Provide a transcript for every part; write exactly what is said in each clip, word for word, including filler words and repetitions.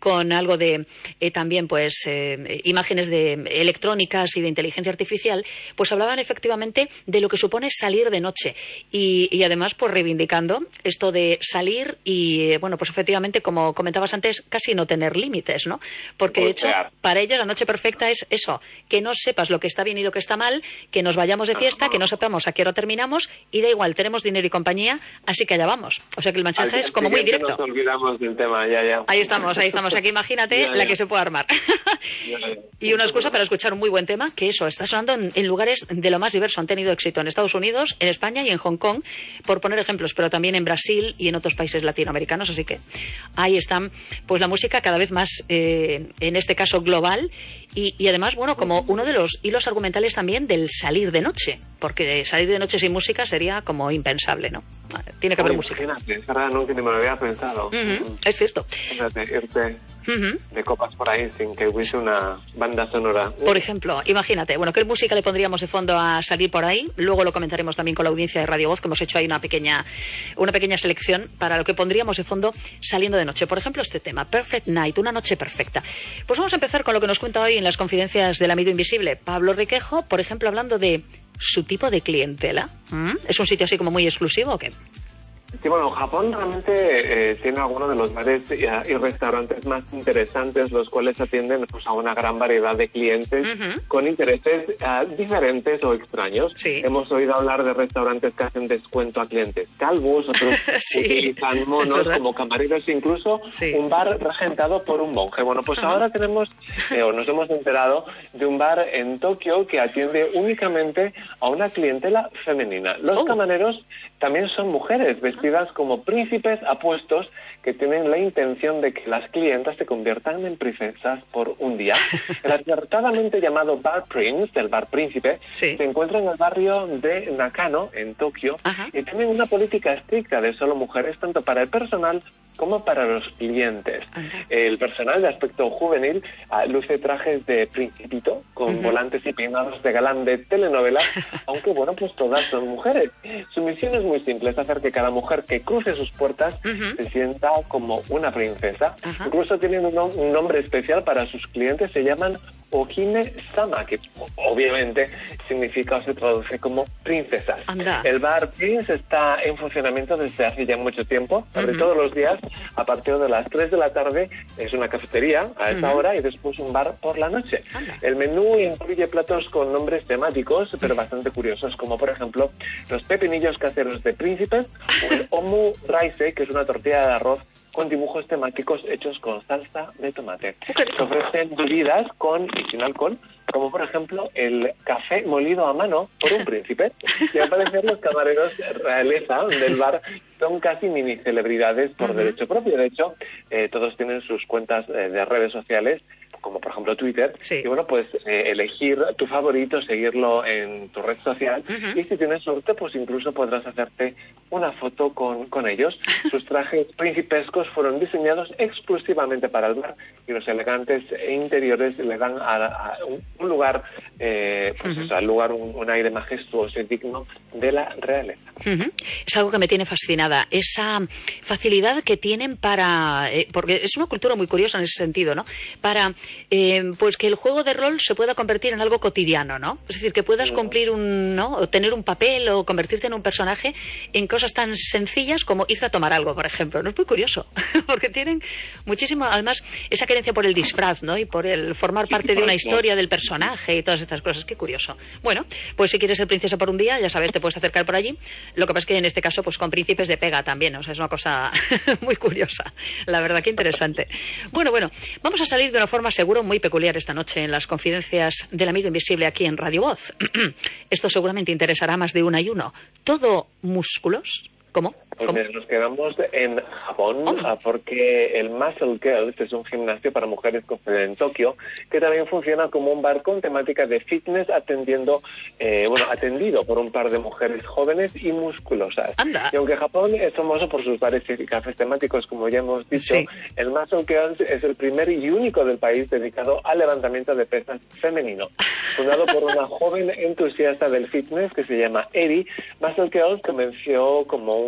con algo de eh, también pues eh, imágenes de electrónicas y de inteligencia artificial, pues hablaban efectivamente de lo que supone salir de noche y, y además pues reivindicando esto de salir y, bueno, pues efectivamente, como comentabas antes, casi no tener límites, ¿no? Porque, de hecho, para ellas la noche perfecta es eso, que no sepas lo que está bien y lo que está mal, que nos vayamos de fiesta, que no sepamos a qué hora terminamos y da igual, tenemos dinero y compañía, así que allá vamos. O sea que el mensaje es como muy directo. Nos olvidamos del tema, ya, ya. Ahí estamos, ahí estamos. Aquí imagínate ya, ya. la que se puede armar. Ya, ya. Y una excusa para escuchar un muy buen tema, que eso, está sonando en, en lugares de lo más diverso. Han tenido éxito en Estados Unidos, en España y en Hong Kong, por poner ejemplos, pero también en Brasil y en otros países latinoamericanos. Así que ahí están, pues la música cada vez más, eh, en este caso global, y, y además, bueno, como uno de los hilos argumentales también del salir de noche, porque salir de noche sin música sería como impensable, ¿no? Tiene que haber Oye, música. Imagínate, es verdad, nunca ni me lo había pensado. Uh-huh, es cierto. Fíjate, irte uh-huh. de copas por ahí sin que hubiese una banda sonora. Por ejemplo, imagínate, bueno, ¿qué música le pondríamos de fondo a salir por ahí? Luego lo comentaremos también con la audiencia de Radio Voz, que hemos hecho ahí una pequeña, una pequeña selección para lo que pondríamos de fondo saliendo de noche. Por ejemplo, este tema, Perfect Night, una noche perfecta. Pues vamos a empezar con lo que nos cuenta hoy en las confidencias del amigo invisible, Pablo Riquejo, por ejemplo, hablando de su tipo de clientela. ¿Mm? ¿Es un sitio así como muy exclusivo o qué? Sí, bueno, Japón realmente eh, tiene algunos de los bares y, y restaurantes más interesantes, los cuales atienden pues, a una gran variedad de clientes uh-huh. con intereses uh, diferentes o extraños. Sí. Hemos oído hablar de restaurantes que hacen descuento a clientes calvos, otros sí, utilizan monos como camareros, incluso sí. un bar regentado por un monje. Bueno, pues uh-huh. ahora tenemos, eh, o nos hemos enterado, de un bar en Tokio que atiende únicamente a una clientela femenina. Los oh. camareros también son mujeres vestidas como príncipes apuestos que tienen la intención de que las clientas se conviertan en princesas por un día. El acertadamente llamado Bar Prince, el Bar Príncipe, sí. se encuentra en el barrio de Nakano, en Tokio, Ajá. y tienen una política estricta de solo mujeres, tanto para el personal como para los clientes. Ajá. El personal de aspecto juvenil uh, luce trajes de principito, con uh-huh. volantes y peinados de galán de telenovela, aunque bueno, pues todas son mujeres. Su misión es muy simple, es hacer que cada mujer que cruce sus puertas uh-huh. se sienta como una princesa. Uh-huh. Incluso tienen un, un nombre especial para sus clientes, se llaman Ohime-sama, que obviamente significa o se traduce como princesas. Anda. El Bar Prince está en funcionamiento desde hace ya mucho tiempo, sobre uh-huh. todos los días, a partir de las tres de la tarde, es una cafetería a esa uh-huh. hora y después un bar por la noche. Anda. El menú incluye platos con nombres temáticos, pero bastante curiosos, como por ejemplo los pepinillos caseros de príncipes o el omu raise, que es una tortilla de arroz con dibujos temáticos hechos con salsa de tomate. Se ofrecen bebidas con y sin alcohol, como por ejemplo el café molido a mano por un príncipe. Y al parecer los camareros realeza del bar son casi mini celebridades por uh-huh. derecho propio. De hecho, eh, todos tienen sus cuentas eh, de redes sociales, como por ejemplo Twitter, sí. y bueno, pues eh, elegir tu favorito, seguirlo en tu red social, uh-huh. y si tienes suerte, pues incluso podrás hacerte una foto con, con ellos. Sus trajes principescos fueron diseñados exclusivamente para el bar, y los elegantes interiores le dan a, a un, un lugar, eh, pues uh-huh. eso, al lugar un, un aire majestuoso y digno de la realeza. Uh-huh. Es algo que me tiene fascinada, esa facilidad que tienen para, eh, porque es una cultura muy curiosa en ese sentido, ¿no? Para Eh, pues que el juego de rol se pueda convertir en algo cotidiano, ¿no? Es decir, que puedas cumplir un, ¿no? O tener un papel o convertirte en un personaje en cosas tan sencillas como irse a tomar algo, por ejemplo. No es muy curioso, porque tienen muchísimo, además, esa querencia por el disfraz, ¿no? Y por el formar parte de una historia del personaje y todas estas cosas. Qué curioso. Bueno, pues si quieres ser princesa por un día, ya sabes, te puedes acercar por allí. Lo que pasa es que en este caso, pues con príncipes de pega también, o sea, es una cosa muy curiosa. La verdad, qué interesante. Bueno, bueno, vamos a salir de una forma seguro muy peculiar esta noche en las confidencias del amigo invisible aquí en Radio Voz. Esto seguramente interesará a más de una y uno. ¿Todo músculos? ¿Cómo? Pues nos quedamos en Japón, oh. porque el Muscle Girls es un gimnasio para mujeres con sede en Tokio, que también funciona como un bar con temática de fitness, atendiendo, eh, bueno, atendido por un par de mujeres jóvenes y musculosas. Anda. Y aunque Japón es famoso por sus bares y cafés temáticos, como ya hemos dicho, sí. el Muscle Girls es el primer y único del país dedicado al levantamiento de pesas femenino. Fundado por una joven entusiasta del fitness que se llama Eri, Muscle Girls comenzó como un gimnasio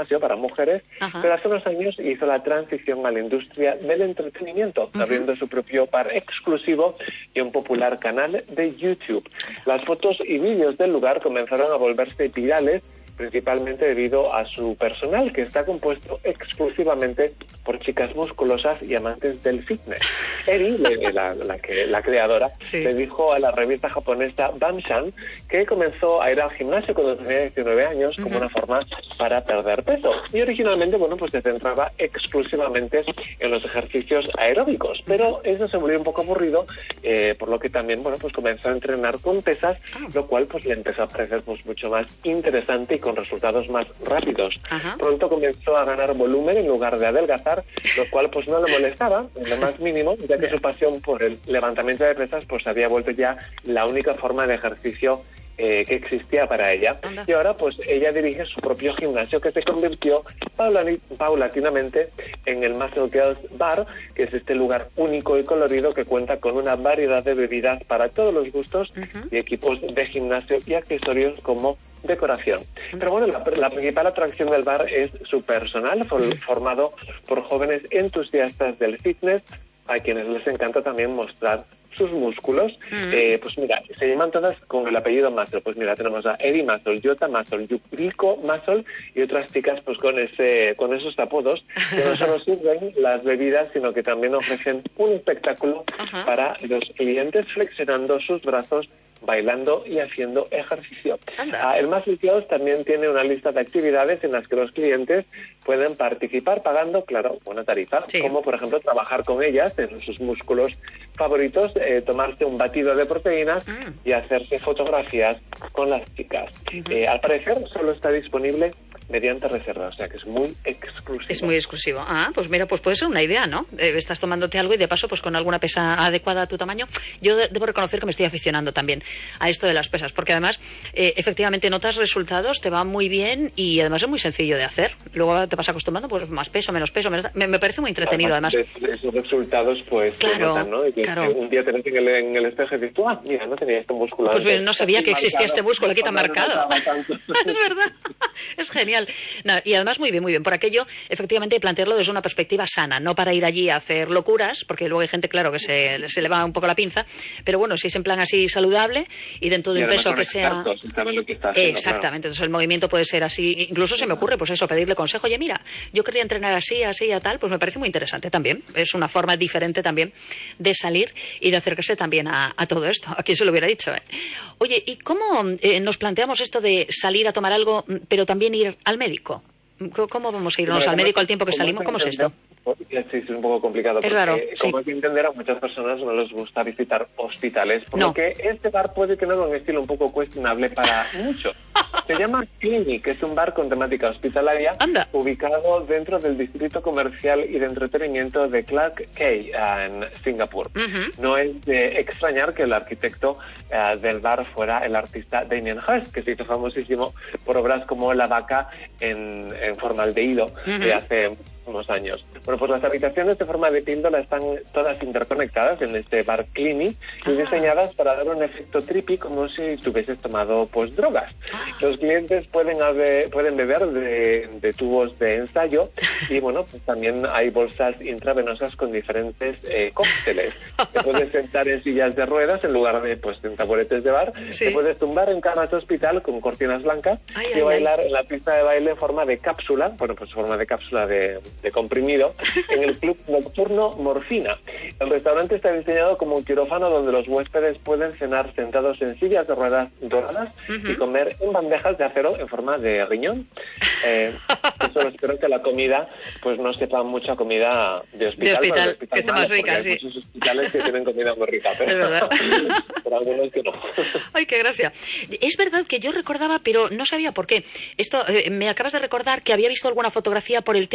gimnasio para mujeres, Ajá. pero hace unos años hizo la transición a la industria del entretenimiento, uh-huh. abriendo su propio bar exclusivo y un popular canal de YouTube. Las fotos y vídeos del lugar comenzaron a volverse virales, principalmente debido a su personal, que está compuesto exclusivamente por chicas musculosas y amantes del fitness. Eri, la, la, que, la creadora, sí. le dijo a la revista japonesa Bamshan que comenzó a ir al gimnasio cuando tenía diecinueve años como uh-huh. una forma para perder peso. Y originalmente, bueno, pues se centraba exclusivamente en los ejercicios aeróbicos, pero eso se volvió un poco aburrido, eh, por lo que también, bueno, pues comenzó a entrenar con pesas, ah. lo cual pues le empezó a parecer pues mucho más interesante y con resultados más rápidos. Ajá. Pronto comenzó a ganar volumen en lugar de adelgazar, lo cual pues no le molestaba en lo más mínimo, ya que su pasión por el levantamiento de pesas pues había vuelto ya la única forma de ejercicio eh, que existía para ella. Anda. Y ahora pues ella dirige su propio gimnasio, que se convirtió paulatinamente en el Muscle Girls Bar, que es este lugar único y colorido que cuenta con una variedad de bebidas para todos los gustos uh-huh. y equipos de gimnasio y accesorios como decoración. Pero bueno, la, la principal atracción del bar es su personal, for, formado por jóvenes entusiastas del fitness, a quienes les encanta también mostrar sus músculos. Mm. Eh, pues mira, se llaman todas con el apellido Muscle. Pues mira, tenemos a Eri Muscle, Yota Muscle, Yuriko Muscle y otras chicas pues con ese con esos apodos que no solo sirven las bebidas, sino que también ofrecen un espectáculo uh-huh. para los clientes flexionando sus brazos, bailando y haciendo ejercicio. Ah, el Muscle Girls también tiene una lista de actividades en las que los clientes pueden participar pagando, claro, una tarifa, sí. como por ejemplo trabajar con ellas en sus músculos favoritos, eh, tomarse un batido de proteínas mm. y hacerse fotografías con las chicas. Uh-huh. Eh, al parecer solo está disponible mediante reserva, o sea que es muy exclusivo. Es muy exclusivo. Ah, pues mira, pues puede ser una idea, ¿no? Eh, estás tomándote algo y de paso, pues con alguna pesa adecuada a tu tamaño. Yo de- debo reconocer que me estoy aficionando también a esto de las pesas, porque además, eh, efectivamente notas resultados, te va muy bien y además es muy sencillo de hacer. Luego te vas acostumbrando, pues más peso, menos peso, menos... Me, me parece muy entretenido, además. además. De, de esos resultados, pues, claro, se notan, ¿no? Y que claro. un día te ves en el, en el espejo y dices, tú, ah, mira, no tenía este músculo. Pues bien, no sabía que existía marcado, este músculo aquí tan marcado. No es verdad, es genial. No, y además muy bien, muy bien. Por aquello, efectivamente, plantearlo desde una perspectiva sana, no para ir allí a hacer locuras, porque luego hay gente, claro, que se, se le va un poco la pinza, pero bueno, si es en plan así saludable y dentro de un peso que sea... Lo que está haciendo, exactamente, claro. Entonces el movimiento puede ser así, incluso se me ocurre, pues eso, pedirle consejo, oye, mira, yo quería entrenar así, así, a tal, pues me parece muy interesante también. Es una forma diferente también de salir y de acercarse también a, a todo esto. A quien se lo hubiera dicho, ¿eh? Oye, ¿y cómo eh, nos planteamos esto de salir a tomar algo, pero también ir al médico? ¿Cómo vamos a irnos bueno, al médico al tiempo que salimos? ¿Cómo es esto? Sí, es un poco complicado. Es raro, sí. Como hay que entender, a muchas personas no les gusta visitar hospitales, por no. lo que este bar puede tener un estilo un poco cuestionable para muchos. Se llama Clinic, que es un bar con temática hospitalaria, Anda. ubicado dentro del distrito comercial y de entretenimiento de Clark Quay, en Singapur. Uh-huh. No es de extrañar que el arquitecto uh, del bar fuera el artista Damien Hirst, que se hizo famosísimo por obras como La vaca en, en formaldehído, uh-huh. de hace unos años. Bueno, pues las habitaciones de forma de píldora están todas interconectadas en este bar Clinic y diseñadas para dar un efecto trippy como si tuvieses tomado pues drogas. Los clientes pueden haber, pueden beber de, de tubos de ensayo y bueno, pues también hay bolsas intravenosas con diferentes eh, cócteles. Te puedes sentar en sillas de ruedas en lugar de pues en taburetes de bar. Sí. Te puedes tumbar en camas de hospital con cortinas blancas ay, y ay, bailar ay. en la pista de baile en forma de cápsula, bueno, pues forma de cápsula de de comprimido, en el club nocturno Morfina. El restaurante está diseñado como un quirófano donde los huéspedes pueden cenar sentados en sillas de ruedas doradas uh-huh. y comer en bandejas de acero en forma de riñón. Eh, solo espero que la comida pues no sepa mucha comida de hospital. De hospital, hospital que esté más rica, sí. Hay muchos hospitales que tienen comida muy rica, pero, es verdad. pero algunos que no. Ay, qué gracia. Es verdad que yo recordaba, pero no sabía por qué. Esto, eh, me acabas de recordar que había visto alguna fotografía por el tema, porque había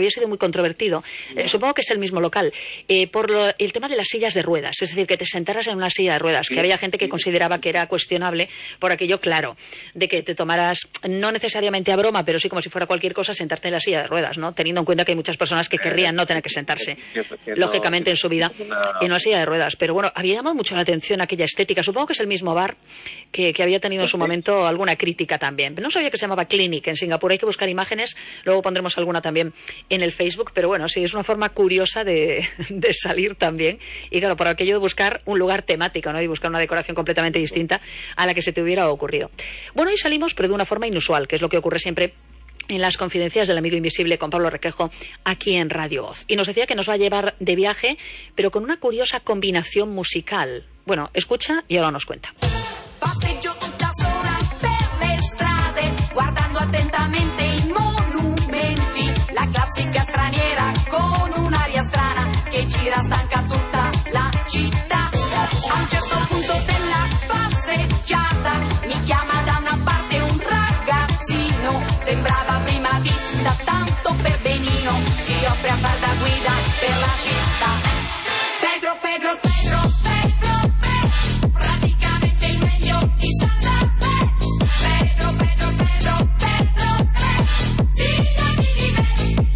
había sido muy controvertido, eh, supongo que es el mismo local, eh, por lo, el tema de las sillas de ruedas, es decir, que te sentaras en una silla de ruedas, sí, que había gente que consideraba que era cuestionable por aquello, claro, de que te tomaras, no necesariamente a broma, pero sí como si fuera cualquier cosa, sentarte en la silla de ruedas, ¿no? Teniendo en cuenta que hay muchas personas que querrían no tener que sentarse, lógicamente, en su vida, en una silla de ruedas. Pero bueno, había llamado mucho la atención aquella estética. Supongo que es el mismo bar que, que había tenido en su momento alguna crítica también. No sabía que se llamaba Clinic en Singapur. Hay que buscar imágenes, luego pondremos alguna también en el Facebook, pero bueno, sí, es una forma curiosa de, de salir también. Y claro, por aquello de buscar un lugar temático, ¿no? Y buscar una decoración completamente distinta a la que se te hubiera ocurrido. Bueno, hoy salimos, pero de una forma inusual, que es lo que ocurre siempre en las confidencias del amigo invisible con Pablo Requejo aquí en Radio Voz. Y nos decía que nos va a llevar de viaje, pero con una curiosa combinación musical. Bueno, escucha y ahora nos cuenta. Passeggio tutta sola per le strade, guardando attentamente i monumenti, la classica straniera con un'aria strana che gira stanca tutta la città. A un certo punto della passeggiata mi chiama da una parte un ragazzino, sembrava a prima vista tanto per benino, si offre a far da guida per la città. Pedro, Pedro, Pedro, Pedro, Pedro, praticamente il meglio di Santa Fe. Pedro, Pedro, Pedro, Pedro, Pedro, fidati di me.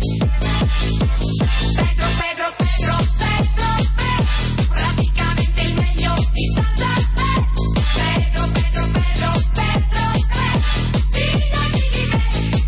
Pedro, Pedro, Pedro, Pedro, Pedro, praticamente il meglio di Santa Fe. Pedro, Pedro, Pedro, Pedro, Pedro, fidati di me.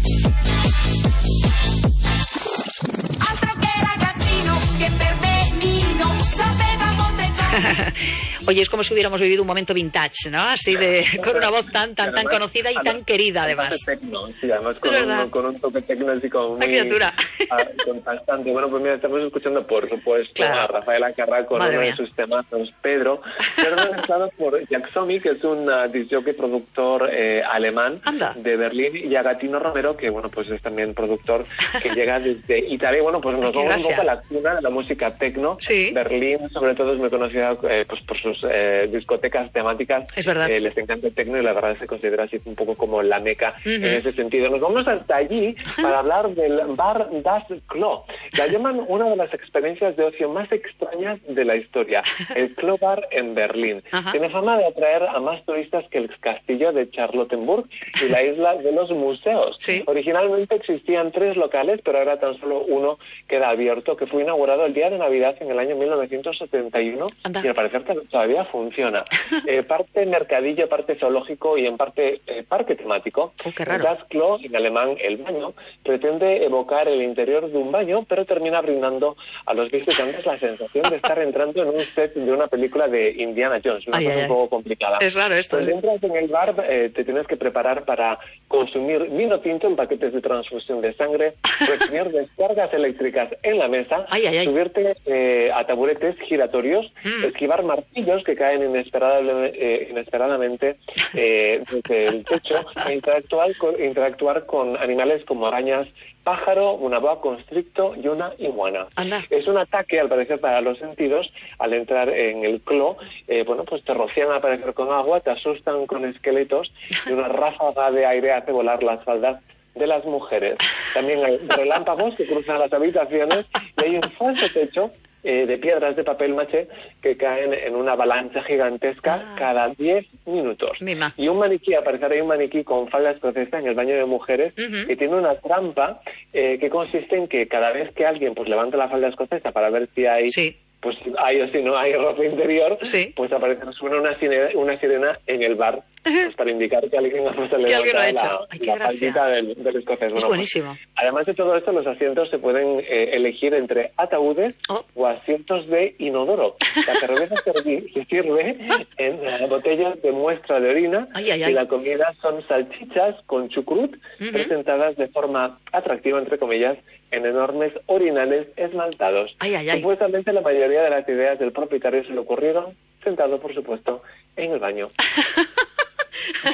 Altro che ragazzino che per benino sapeva molte cose. Oye, es como si hubiéramos vivido un momento vintage, ¿no? Así de, con una voz tan tan tan conocida y tan querida, además. Tecno, sí, además con un, con un toque tecno así como muy... criatura. Contrastante. Bueno, pues mira, estamos escuchando, por supuesto, claro, a Rafaela Carrà con Madre uno mía. de sus temazos, Pedro, pero organizado por Jack Somi, que es un uh, disc jockey productor eh, alemán Anda. de Berlín, y a Gatino Romero, que bueno, pues es también productor que llega desde Italia. Bueno, pues nos vamos un poco a la cuna de la música tecno. Sí. Berlín, sobre todo, es muy conocida eh, pues por sus eh, discotecas temáticas. Es verdad. Eh, les encanta el tecno y la verdad se considera así un poco como la meca uh-huh. en ese sentido. Nos vamos hasta allí uh-huh. para hablar del bar Das Klo. La llaman una de las experiencias de ocio más extrañas de la historia. El Klo Bar en Berlín. Uh-huh. Tiene fama de atraer a más turistas que el castillo de Charlottenburg y la isla de los museos. Sí. Originalmente existían tres locales, pero ahora tan solo uno queda abierto, que fue inaugurado el día de Navidad en el año mil novecientos setenta y uno Anda. y al parecer todavía funciona. Eh, parte mercadillo, parte zoológico y en parte eh, parque temático. Oh, qué raro. Das Klo, en alemán el baño, pretende evocar el interior de un baño, pero termina brindando a los visitantes la sensación de estar entrando en un set de una película de Indiana Jones, una ay, cosa ay, un poco complicada. Es raro esto. Cuando ¿sí? entras en el bar, eh, te tienes que preparar para consumir vino tinto en paquetes de transfusión de sangre, recibir descargas eléctricas en la mesa, ay, ay, ay. subirte eh, a taburetes giratorios, mm. esquivar martillos que caen inesperadamente, eh, inesperadamente eh, desde el techo e interactuar con, interactuar con animales como arañas, pájaro, una boa constricto y una iguana. Anda. Es un ataque, al parecer, para los sentidos. Al entrar en el Klo, eh, bueno, pues te rocian al parecer con agua, te asustan con esqueletos y una ráfaga de aire hace volar las faldas de las mujeres. También hay relámpagos que cruzan las habitaciones y hay un falso techo eh, de piedras de papel maché que caen en una avalancha gigantesca ah. cada diez minutos. Mima. Y un maniquí, al parecer hay un maniquí con falda escocesa en el baño de mujeres uh-huh. que tiene una trampa eh, que consiste en que cada vez que alguien pues levanta la falda escocesa para ver si hay... Sí. pues hay o si no hay ropa interior, sí. pues aparece, suena una sirena, una sirena en el bar, pues para indicar que alguien ha puesto la, la faldita del, del escocés. Es bueno, buenísimo. Pues, además de todo esto, los asientos se pueden eh, elegir entre ataúdes oh. o asientos de inodoro. La cerveza se sirve en uh, botellas de muestra de orina ay, ay, ay. y la comida son salchichas con chucrut uh-huh. presentadas de forma atractiva, entre comillas, en enormes orinales esmaltados. Ay, ay, ay. Supuestamente la mayoría de las ideas del propietario se le ocurrieron sentado, por supuesto, en el baño.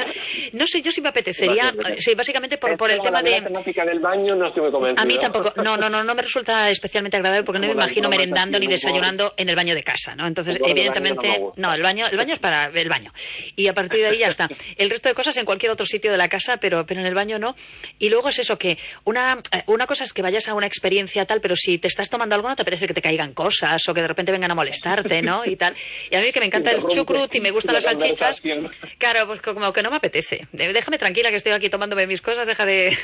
No sé, yo sí me apetecería, sí, básicamente por, por el tema de... La temática del baño no estoy muy convencido. A mí tampoco, no, no, no, no me resulta especialmente agradable porque no me imagino merendando ni desayunando en el baño de casa, ¿no? Entonces, evidentemente, no, el baño, el baño es para el baño. Y a partir de ahí ya está. El resto de cosas en cualquier otro sitio de la casa, pero, pero en el baño no. Y luego es eso, que una, una cosa es que vayas a una experiencia tal, pero si te estás tomando algo no te parece que te caigan cosas o que de repente vengan a molestarte, ¿no? Y tal. Y a mí que me encanta el chucrut y me gustan las salchichas, claro, pues como que no me apetece. Déjame tranquila que estoy aquí tomándome mis cosas, deja de,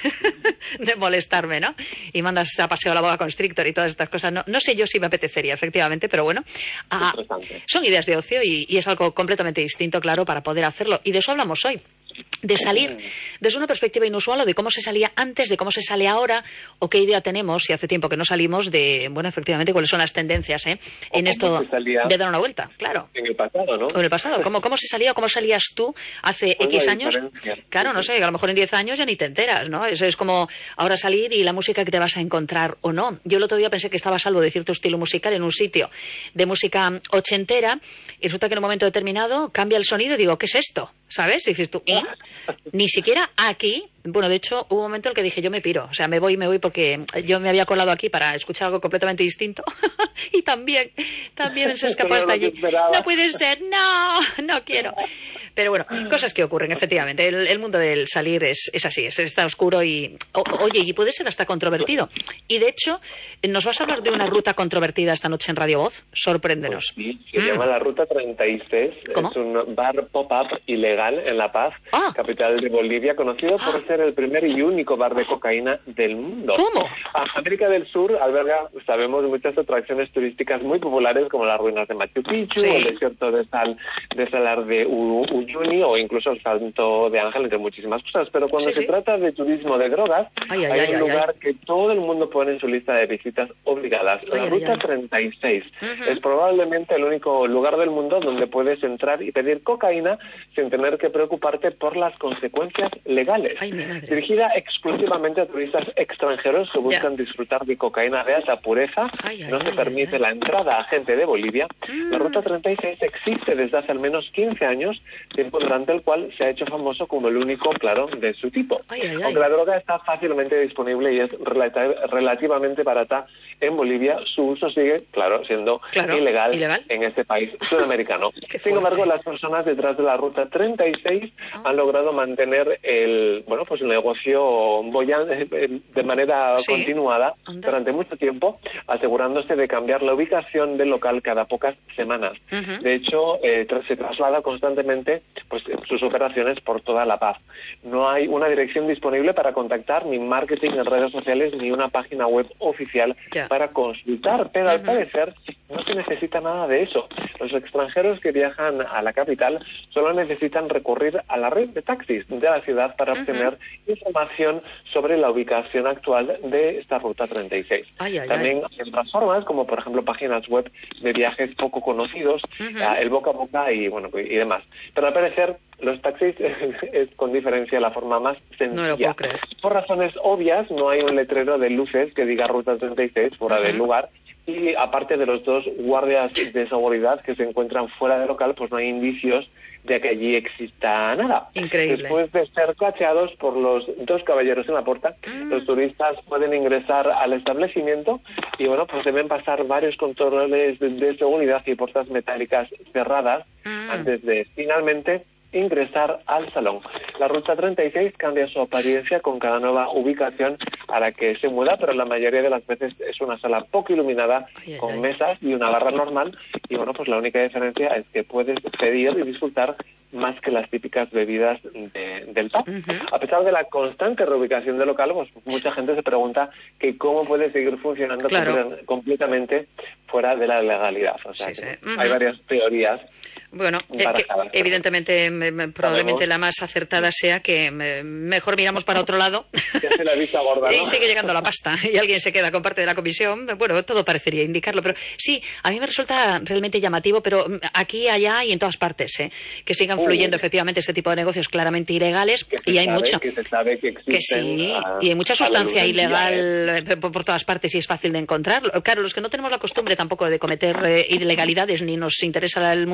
de molestarme, ¿no? Y mandas a paseo la boa constrictor y todas estas cosas. No, no sé yo si me apetecería, efectivamente, pero bueno. Ah, son ideas de ocio y, y es algo completamente distinto, claro, para poder hacerlo. Y de eso hablamos hoy. De salir desde una perspectiva inusual o de cómo se salía antes, de cómo se sale ahora o qué idea tenemos, si hace tiempo que no salimos, de, bueno, efectivamente, cuáles son las tendencias ¿eh? en esto de dar una vuelta, claro. En el pasado, ¿no? O en el pasado. ¿Cómo, cómo se salía o cómo salías tú hace pues X años? Claro, no sé, a lo mejor en diez años ya ni te enteras, ¿no? Eso es como ahora salir y la música que te vas a encontrar o no. Yo el otro día pensé que estaba a salvo de cierto estilo musical en un sitio de música ochentera y resulta que en un momento determinado cambia el sonido y digo, ¿qué es esto? ¿Sabes? Y dices tú, ¿eh? Ni siquiera aquí. Bueno, de hecho, hubo un momento en el que dije, yo me piro. O sea, me voy, me voy porque yo me había colado aquí para escuchar algo completamente distinto. Y también, también se escapó hasta allí. No puede ser, no, no quiero. Pero bueno, cosas que ocurren, efectivamente. El, el mundo del salir es, es así, es, está oscuro y, o, oye, y puede ser hasta controvertido. Y de hecho, ¿nos vas a hablar de una ruta controvertida esta noche en Radio Voz? Sorpréndenos. Pues sí, se mm. llama la Ruta treinta y seis. ¿Cómo? Es un bar pop-up ilegal en La Paz, ah. capital de Bolivia, conocido por ah. ser el primer y único bar de cocaína del mundo. ¿Cómo? América del Sur alberga, sabemos, muchas atracciones turísticas muy populares como las ruinas de Machu Picchu, sí. el desierto de sal de Salar de Uyuni o incluso el Salto de Ángel, entre muchísimas cosas. Pero cuando sí, se sí. trata de turismo de drogas, ay, ay, hay ay, un lugar ay. que todo el mundo pone en su lista de visitas obligadas. Ay, la ay, Ruta ay. treinta y seis Uh-huh. es probablemente el único lugar del mundo donde puedes entrar y pedir cocaína sin tener que preocuparte por las consecuencias legales. Ay, mi madre. Dirigida exclusivamente a turistas extranjeros que buscan yeah. disfrutar de cocaína de alta pureza, ay, ay, no se ay, permite ay. la entrada a gente de Bolivia. Mm. La Ruta treinta y seis existe desde hace al menos quince años, tiempo durante el cual se ha hecho famoso como el único, claro, de su tipo. Ay, ay, ay. Aunque la droga está fácilmente disponible y es relati- relativamente barata en Bolivia, su uso sigue, claro, siendo claro. ilegal, ¿Ilegal? en este país sudamericano. Sin embargo, las personas detrás de la Ruta treinta y seis oh. han logrado mantener el, bueno, pues el negocio bollante de manera sí. continuada Anda. durante mucho tiempo, asegurándose de cambiar la ubicación del local cada pocas semanas. Uh-huh. De hecho, eh, se traslada constantemente pues sus operaciones por toda La Paz. No hay una dirección disponible para contactar, ni marketing en redes sociales, ni una página web oficial yeah. para consultar, pero uh-huh. al parecer no se necesita nada de eso. Los extranjeros que viajan a la capital solo necesitan recurrir a la red de taxis de la ciudad para uh-huh. obtener información sobre la ubicación actual de esta Ruta treinta y seis. Ay, ay, También ay. hay otras formas, como por ejemplo páginas web de viajes poco conocidos, uh-huh. el boca a boca y bueno y demás. Pero al parecer los taxis es con diferencia la forma más sencilla. No lo puedo creer. Por razones obvias no hay un letrero de luces que diga Ruta treinta y seis fuera uh-huh. del lugar. Y aparte de los dos guardias de seguridad que se encuentran fuera del local, pues no hay indicios de que allí exista nada. Increíble. Después de ser cacheados por los dos caballeros en la puerta, mm. los turistas pueden ingresar al establecimiento y bueno, pues deben pasar varios controles de, de seguridad y puertas metálicas cerradas mm. antes de finalmente ingresar al salón. La Ruta treinta y seis cambia su apariencia con cada nueva ubicación a la que se muda, pero la mayoría de las veces es una sala poco iluminada ay, con ay. mesas y una barra normal y bueno, pues la única diferencia es que puedes pedir y disfrutar más que las típicas bebidas de, del pub. Uh-huh. A pesar de la constante reubicación del local, pues mucha gente se pregunta que cómo puede seguir funcionando claro. complet- completamente fuera de la legalidad. O sea, sí, que sí. Uh-huh. hay varias teorías. Bueno, eh, que, evidentemente, me, probablemente la más acertada sea que me, mejor miramos para otro lado ya se la vista gorda, ¿no? y sigue llegando la pasta y alguien se queda con parte de la comisión. Bueno, todo parecería indicarlo, pero sí, a mí me resulta realmente llamativo, pero aquí, allá y en todas partes, ¿eh? Que sigan uh, fluyendo efectivamente este tipo de negocios claramente ilegales y hay sabe, mucho. Que se sabe que existen. Que sí, a, y hay mucha sustancia ilegal eh. por, por todas partes y es fácil de encontrar. Claro, los que no tenemos la costumbre tampoco de cometer eh, ilegalidades ni nos interesa el mundo delictivo,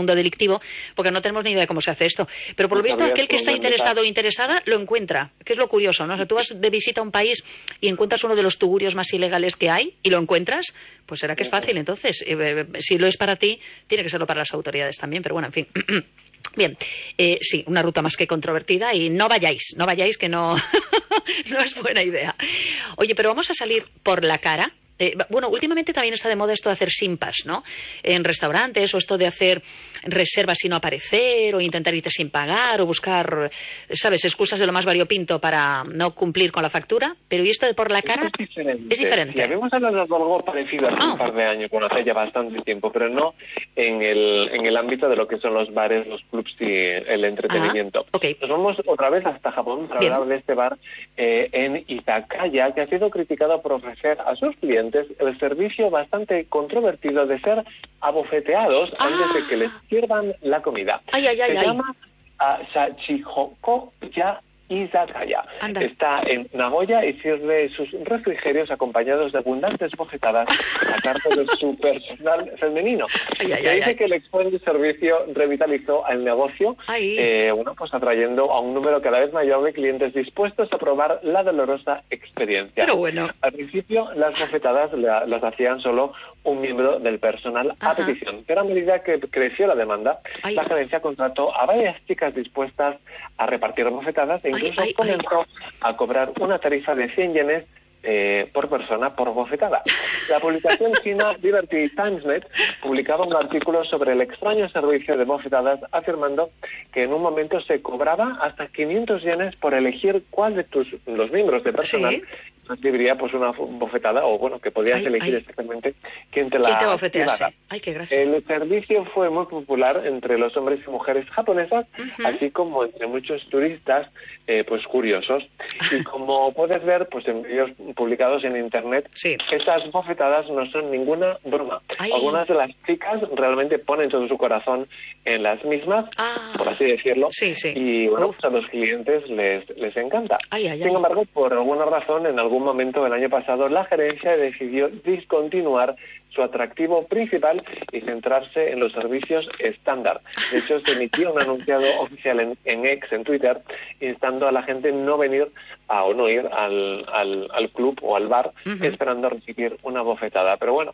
atractivo, porque no tenemos ni idea de cómo se hace esto. Pero por lo visto, aquel que está interesado o interesada lo encuentra, que es lo curioso, ¿no? O sea, tú vas de visita a un país y encuentras uno de los tugurios más ilegales que hay y lo encuentras, pues será que es fácil. Entonces, eh, si lo es para ti, tiene que serlo para las autoridades también, pero bueno, en fin. Bien, eh, sí, una ruta más que controvertida y no vayáis, no vayáis que no, no es buena idea. Oye, pero vamos a salir por la cara. Eh, bueno, últimamente también está de moda esto de hacer simpas, ¿no? En restaurantes, o esto de hacer reservas y no aparecer, o intentar irte sin pagar, o buscar, ¿sabes?, excusas de lo más variopinto para no cumplir con la factura. Pero ¿y esto de por la cara? Es diferente. Es diferente. Sí, habíamos hablado de algo parecido hace oh. un par de años, bueno, hace ya bastante tiempo, pero no en el, en el ámbito de lo que son los bares, los clubs y el entretenimiento. Ah, okay. Nos vamos otra vez hasta Japón para Bien. hablar de este bar eh, en Izakaya, que ha sido criticado por ofrecer a sus clientes el servicio bastante controvertido de ser abofeteados ah. antes de que les sirvan la comida. Ay, ay, ay, Se ay. llama uh, Shachihoko-ya Izakaya. Anda. Está en Nagoya y sirve sus refrigerios acompañados de abundantes bofetadas a cargo de su personal femenino. Ay, ay, Se ay, dice ay. que el exponente servicio revitalizó al negocio, eh, bueno, pues atrayendo a un número cada vez mayor de clientes dispuestos a probar la dolorosa experiencia. Pero bueno. Al principio, las bofetadas la, las hacían solo un miembro del personal Ajá. a petición, pero a medida que creció la demanda, ay. la gerencia contrató a varias chicas dispuestas a repartir bofetadas e incluso ay, ay, comenzó ay. a cobrar una tarifa de cien yenes eh, por persona por bofetada. La publicación china Liberty Timesnet publicaba un artículo sobre el extraño servicio de bofetadas, afirmando que en un momento se cobraba hasta quinientos yenes por elegir cuál de tus los miembros de personal ¿sí? recibiría pues una bofetada, o bueno, que podías ay, elegir ay. exactamente quién te la ¿Quién te bofetease? Ay, qué gracia. El servicio fue muy popular entre los hombres y mujeres japonesas, uh-huh. así como entre muchos turistas eh, pues curiosos. Y como puedes ver, pues en vídeos publicados en internet, sí. estas bofetadas no son ninguna broma. Ay. Algunas de las chicas realmente ponen todo su corazón en las mismas, ah. por así decirlo, sí, sí. y bueno, pues a los clientes les, les encanta. Ay, ay, Sin ay. embargo, por alguna razón, en algún momento del año pasado, la gerencia decidió discontinuar su atractivo principal y centrarse en los servicios estándar. De hecho, se emitió un anunciado oficial en, en X, en Twitter, instando a la gente no venir a, o no ir al, al, al club o al bar uh-huh. esperando recibir una bofetada. Pero bueno.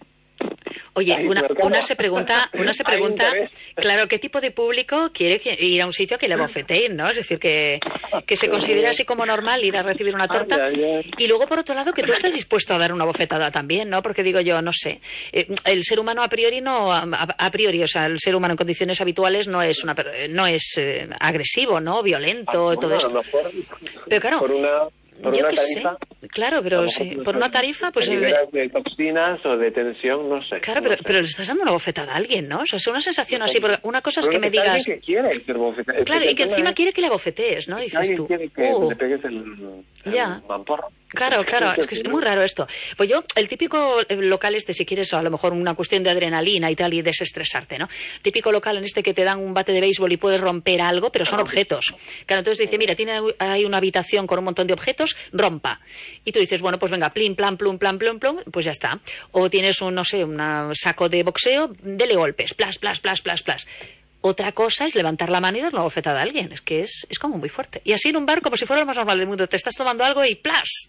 Oye, una, una se pregunta, una se pregunta, claro, ¿qué tipo de público quiere ir a un sitio que le bofeteen, ¿no? Es decir, que, que se considere así como normal ir a recibir una torta. Ay, ay, ay. Y luego, por otro lado, que tú estás dispuesto a dar una bofetada también, ¿no? Porque digo yo, no sé, eh, el ser humano a priori no, a, a priori, o sea, el ser humano en condiciones habituales no es una, no es eh, agresivo, ¿no? Violento, ah, todo bueno, esto. Mejor, pero claro. Por una... Por Yo una qué tarifa, sé, claro, pero sí, por una tarifa, pues... de toxinas o de tensión, no sé. Claro, no pero, sé. pero le estás dando una bofetada a alguien, ¿no? O sea, es una sensación así, porque una cosa es que me digas... que quiere ser bofetada. Claro, y que encima quiere que le bofetees, ¿no? Dices tú. Quiere que oh. le pegues el, el ya. mamporro. Claro, claro, es que es muy raro esto. Pues yo, el típico local este, si quieres, a lo mejor una cuestión de adrenalina y tal, y desestresarte, ¿no? Típico local en este que te dan un bate de béisbol y puedes romper algo, pero son objetos. Claro, entonces dice, mira, tiene hay una habitación con un montón de objetos, rompa. Y tú dices, bueno, pues venga, plim, plan, plum, plan, plum, plum, pues ya está. O tienes un, no sé, un saco de boxeo, dele golpes, plas, plas, plas, plas, plas. Otra cosa es levantar la mano y dar una bofetada a alguien. Es que es, es como muy fuerte. Y así en un bar, como si fuera lo más normal del mundo. Te estás tomando algo y ¡plas!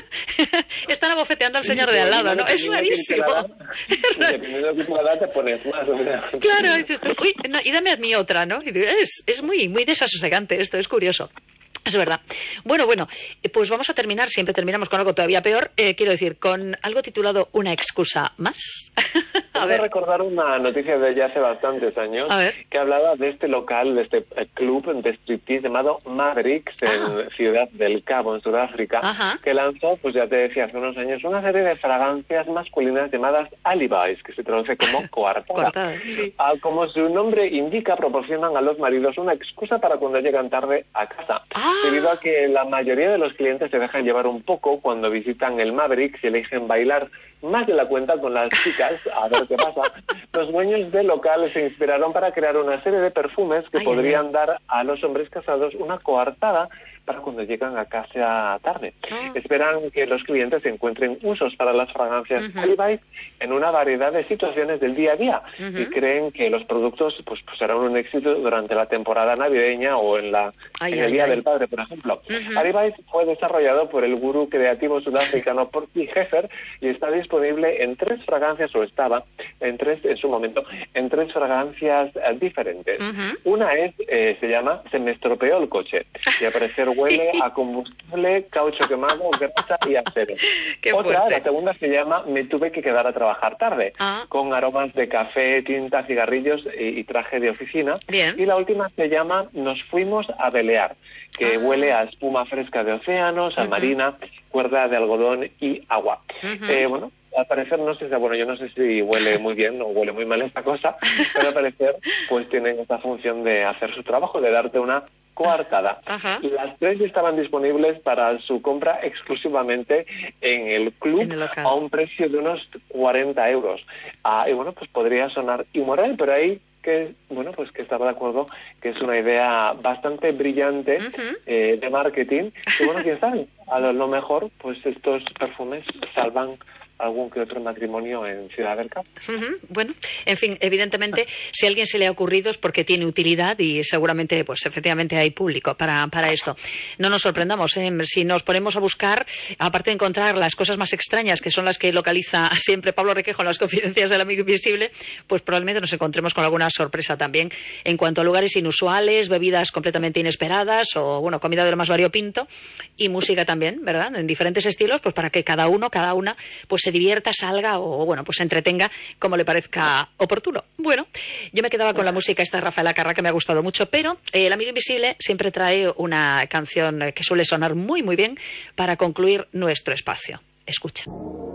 Están abofeteando al señor de al lado, ¿no? Es rarísimo. Dependiendo de tu edad te pones más. Claro, dices tú, uy, no, y dame a mí otra, ¿no? Y es, es muy, muy desasosegante esto, es curioso. Es verdad. Bueno, bueno, pues vamos a terminar, siempre terminamos con algo todavía peor, eh, quiero decir, con algo titulado Una excusa más. a ver. recordar una noticia de ya hace bastantes años que hablaba de este local, de este club de striptease llamado Mavericks en ah. Ciudad del Cabo, en Sudáfrica, Ajá. que lanzó, pues ya te decía, hace unos años, una serie de fragancias masculinas llamadas alibis, que se traduce como coartada. Coartada, sí. ah, como su nombre indica, proporcionan a los maridos una excusa para cuando llegan tarde a casa. Ah. Debido a que la mayoría de los clientes se dejan llevar un poco cuando visitan el Mavericks y eligen bailar más de la cuenta con las chicas, a ver qué pasa, los dueños del local se inspiraron para crear una serie de perfumes que ay, podrían ay. dar a los hombres casados una coartada para cuando llegan a casa tarde. Ah. Esperan que los clientes encuentren usos para las fragancias uh-huh. Alibi en una variedad de situaciones del día a día uh-huh. y creen que los productos pues, pues serán un éxito durante la temporada navideña o en, la, ay, en ay, el Día ay. del Padre, por ejemplo. Uh-huh. Alibi fue desarrollado por el gurú creativo sudafricano Porky Heffer y está disponible en tres fragancias, o estaba en tres en su momento, en tres fragancias eh, diferentes. Uh-huh. Una es, eh, se llama Se me estropeó el coche, y al parecer huele a combustible, caucho quemado, grasa y acero. Qué Otra, fuerte. la segunda se llama Me tuve que quedar a trabajar tarde, ah. con aromas de café, tinta, cigarrillos y, y traje de oficina. Bien. Y la última se llama Nos fuimos a velear, que ah. huele a espuma fresca de océano, sal uh-huh. marina, cuerda de algodón y agua. Uh-huh. Eh, bueno, al parecer no sé, bueno, yo no sé si huele muy bien o huele muy mal esta cosa, pero al parecer pues tienen esta función de hacer su trabajo, de darte una coartada. Ajá. Las tres estaban disponibles para su compra exclusivamente en el club en el a un precio de unos cuarenta euros. Ah, y bueno, pues podría sonar inmoral, pero ahí que bueno pues que estaba de acuerdo que es una idea bastante brillante uh-huh. eh, de marketing, y bueno, quién sabe, a lo, lo mejor pues estos perfumes salvan algún que otro matrimonio en Ciudad del Cabo. Uh-huh. Bueno, en fin, evidentemente, si a alguien se le ha ocurrido es porque tiene utilidad y seguramente, pues efectivamente hay público para, para esto. No nos sorprendamos, ¿eh? Si nos ponemos a buscar, aparte de encontrar las cosas más extrañas, que son las que localiza siempre Pablo Requejo en las confidencias del amigo invisible, pues probablemente nos encontremos con alguna sorpresa también en cuanto a lugares inusuales, bebidas completamente inesperadas o, bueno, comida de lo más variopinto y música también, ¿verdad? En diferentes estilos, pues para que cada uno, cada una, pues se divierta, salga o, bueno, pues se entretenga como le parezca oportuno. Bueno, yo me quedaba con la música esta de Rafael Acarrá, que me ha gustado mucho, pero eh, el amigo invisible siempre trae una canción que suele sonar muy, muy bien para concluir nuestro espacio. Escucha.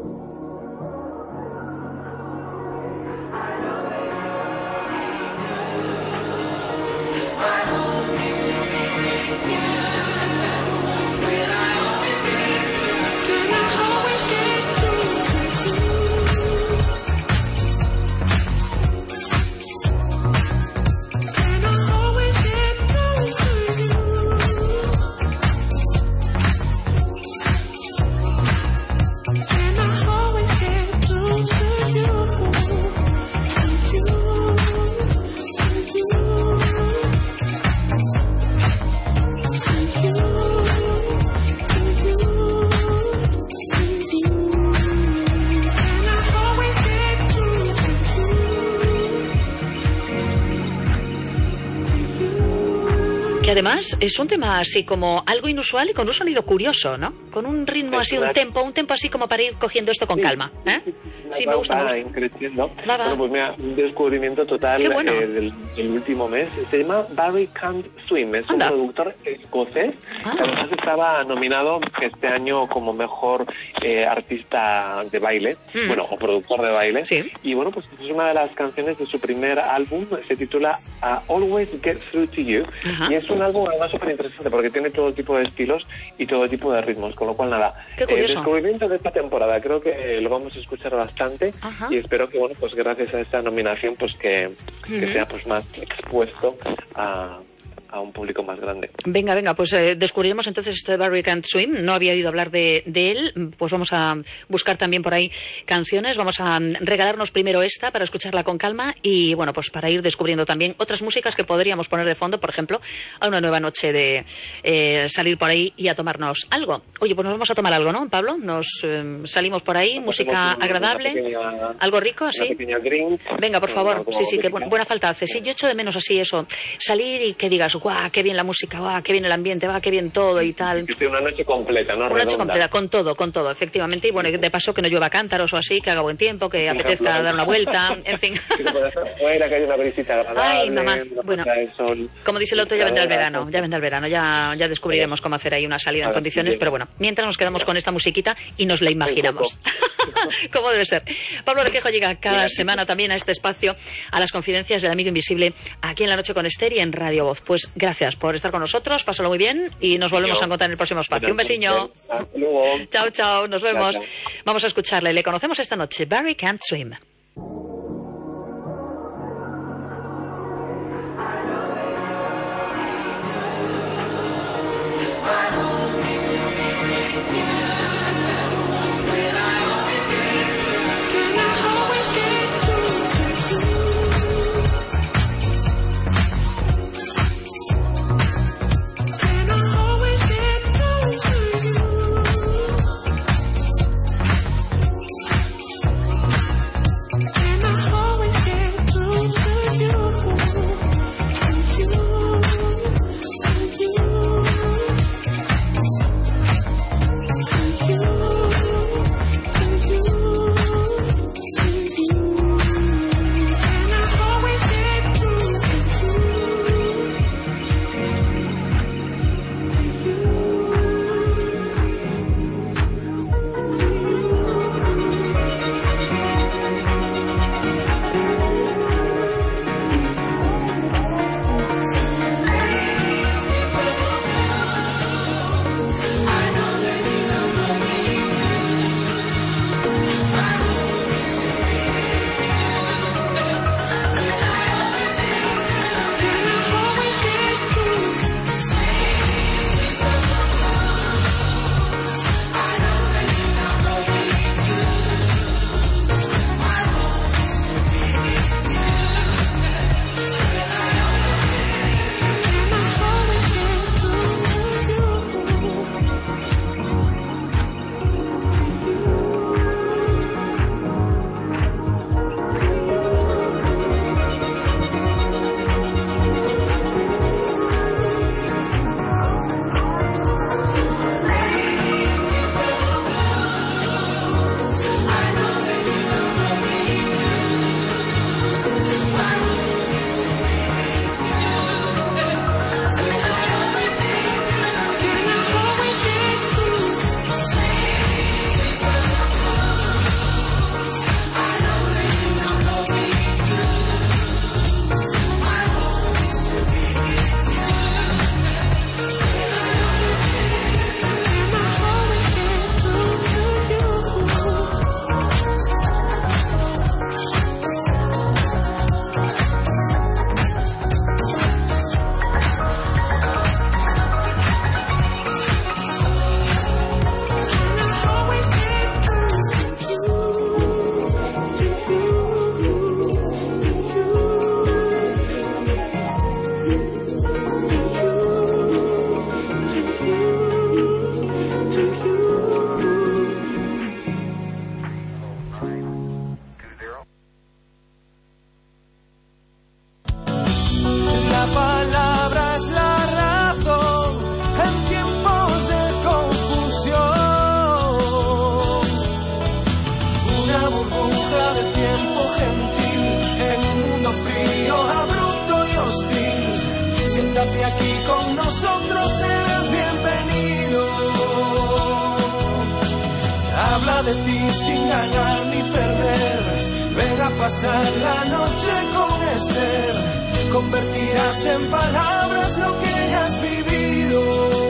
Además, es un tema así como algo inusual y con un sonido curioso, ¿no? Con un ritmo así, un tempo, un tempo así como para ir cogiendo esto con sí, calma. ¿Eh? Sí, sí me gusta, me gusta. Increciendo. Va, va. Bueno, pues mira, un descubrimiento total bueno. eh, del, del último mes. Se llama Barry Can't Swim. Es Anda. un productor escocés ah. que además estaba nominado este año como mejor eh, artista de baile, mm. bueno, o productor de baile. Sí. Y bueno, pues es una de las canciones de su primer álbum. Se titula uh, Always Get Through to You. Ajá. Y es un álbum además súper interesante porque tiene todo tipo de estilos y todo tipo de ritmos, con lo cual nada, Qué curioso. el descubrimiento de esta temporada creo que lo vamos a escuchar bastante. Ajá. Y espero que bueno pues gracias a esta nominación pues que, uh-huh. que sea pues más expuesto a a un público más grande. Venga, venga, pues eh, descubriremos entonces esto de Barry Can't Swim. No había oído hablar de, de él. Pues vamos a buscar también por ahí canciones. Vamos a regalarnos primero esta para escucharla con calma y, bueno, pues para ir descubriendo también otras músicas que podríamos poner de fondo, por ejemplo, a una nueva noche de eh, salir por ahí y a tomarnos algo. Oye, pues nos vamos a tomar algo, ¿no, Pablo? Nos eh, salimos por ahí, pues música agradable, pequeña, algo rico, así. Drink, venga, por favor. Sí, sí, que bu- buena falta hace. Sí, yo echo de menos así eso. Salir y que digas, guau, qué bien la música, guau, qué bien el ambiente, va, qué bien todo y tal. Que una noche completa, ¿no? Una Redonda. noche completa, con todo, con todo, efectivamente. Y bueno, de paso que no llueva cántaros o así, que haga buen tiempo, que apetezca dar una vuelta, en fin. Que te puedas hacer fuera, que haya una brisita agradable. Ay, mamá, una bueno, de sol, como dice el otro, ya vendrá el verano, ya vendrá el verano, ya, ya descubriremos cómo hacer ahí una salida en condiciones, pero bueno, mientras nos quedamos con esta musiquita y nos la imaginamos. Como debe ser. Pablo Requejo llega cada semana también a este espacio, a las confidencias del amigo invisible, aquí en La Noche con Esther y en Radio Voz. Pues gracias por estar con nosotros, pásalo muy bien y nos volvemos a encontrar en el próximo espacio. Un besiño. Hasta luego. Chao, chao, nos vemos. Chao, chao. Vamos a escucharle, le conocemos esta noche, Barry Can't Swim. Bye. quédate aquí con nosotros, eres bienvenido. Habla de ti sin ganar ni perder. Ven a pasar la noche con Esther. Convertirás en palabras lo que has vivido.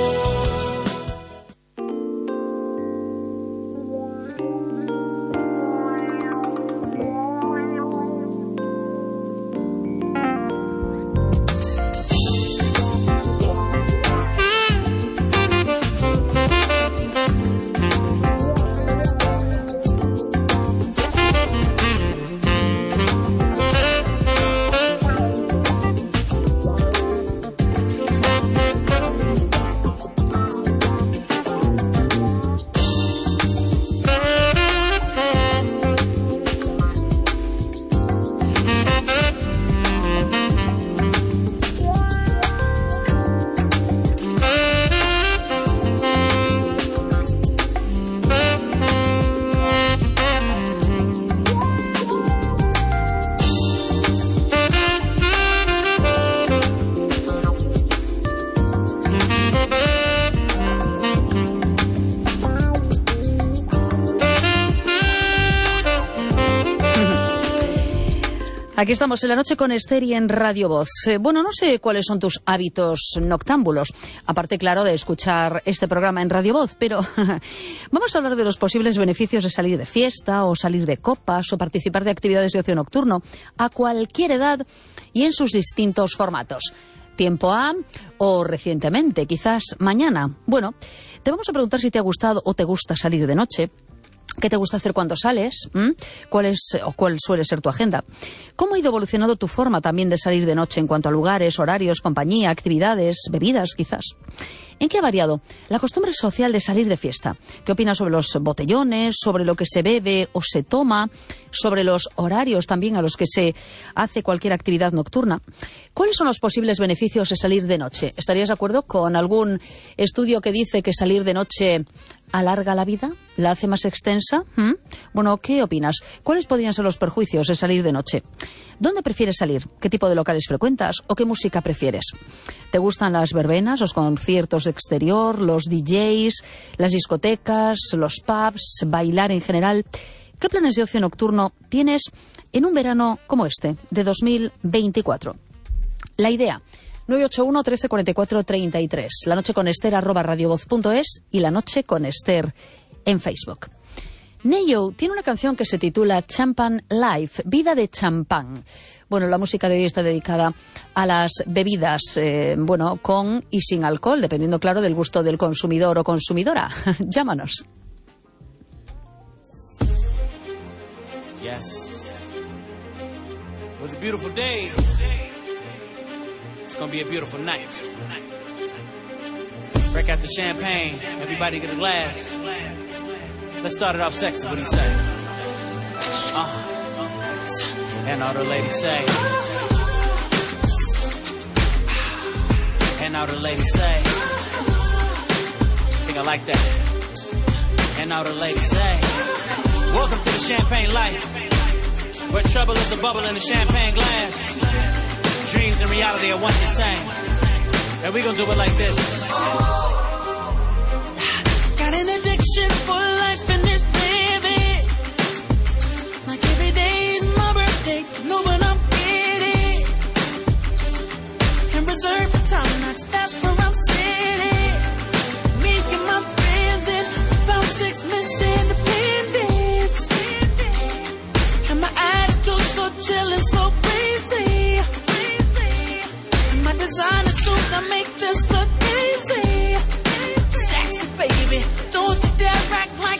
Aquí estamos en la noche con Esther y en Radio Voz. Eh, bueno, no sé cuáles son tus hábitos noctámbulos, aparte, claro, de escuchar este programa en Radio Voz, pero vamos a hablar de los posibles beneficios de salir de fiesta o salir de copas o participar de actividades de ocio nocturno a cualquier edad y en sus distintos formatos. Tiempo A o recientemente, quizás mañana. Bueno, te vamos a preguntar si te ha gustado o te gusta salir de noche. ¿Qué te gusta hacer cuando sales? ¿Mm? ¿Cuál es o cuál suele ser tu agenda? ¿Cómo ha ido evolucionando tu forma también de salir de noche en cuanto a lugares, horarios, compañía, actividades, bebidas, quizás? ¿En qué ha variado la costumbre social de salir de fiesta? ¿Qué opinas sobre los botellones, sobre lo que se bebe o se toma, sobre los horarios también a los que se hace cualquier actividad nocturna? ¿Cuáles son los posibles beneficios de salir de noche? ¿Estarías de acuerdo con algún estudio que dice que salir de noche alarga la vida? ¿La hace más extensa? ¿Mm? Bueno, ¿qué opinas? ¿Cuáles podrían ser los perjuicios de salir de noche? ¿Dónde prefieres salir? ¿Qué tipo de locales frecuentas? ¿O qué música prefieres? ¿Te gustan las verbenas, los conciertos de exterior, los D Js, las discotecas, los pubs, bailar en general? ¿Qué planes de ocio nocturno tienes en un verano como este, de dos mil veinticuatro? La idea: nueve ocho uno, trece, cuarenta y cuatro, treinta y tres. La noche con Esther, arroba radiovoz punto es, y La noche con Esther en Facebook. Neyo tiene una canción que se titula Champagne Life, vida de champán. Bueno, la música de hoy está dedicada a las bebidas, eh, bueno, con y sin alcohol, dependiendo, claro, del gusto del consumidor o consumidora. Llámanos. Yes. It was a beautiful day. It's gonna be a beautiful night. Break out the champagne. Everybody get a glass. Let's start it off sexy. What do you say? Uh, and all the ladies say. And all the ladies say. I think I like that. And all the ladies say. Welcome to the champagne life, where trouble is a bubble in a champagne glass. Dreams and reality are one the same. And we gonna do it like this. Got an addiction for life in this baby. Like every day is my birthday, know what I'm getting. And reserved for time, that's where I'm sitting. Me and my friends in about six Miss Independence. And my attitude so chillin', so crazy. And my designer suit, I make this look easy. Sexy baby, don't you dare act like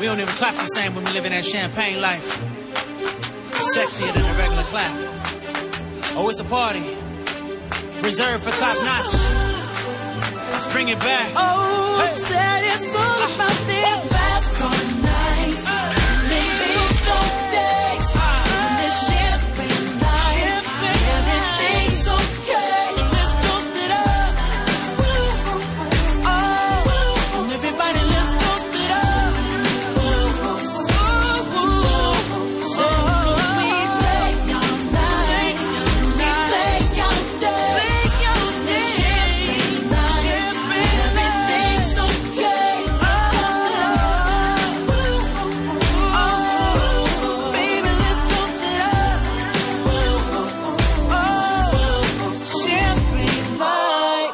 don't even clap the same when we live in that champagne life. Sexier than a regular clap. Oh, it's a party. Reserved for top notch. Let's bring it back. Oh, hey. Said it's all about them fast car nights. Living those days. And the champagne night. Everything's okay. So let's toast it up. Oh, and everybody let's toast it up. So we play all night. We play all day. The champagne night. Everything's okay. Oh, baby, let's toast it up. Oh, champagne night.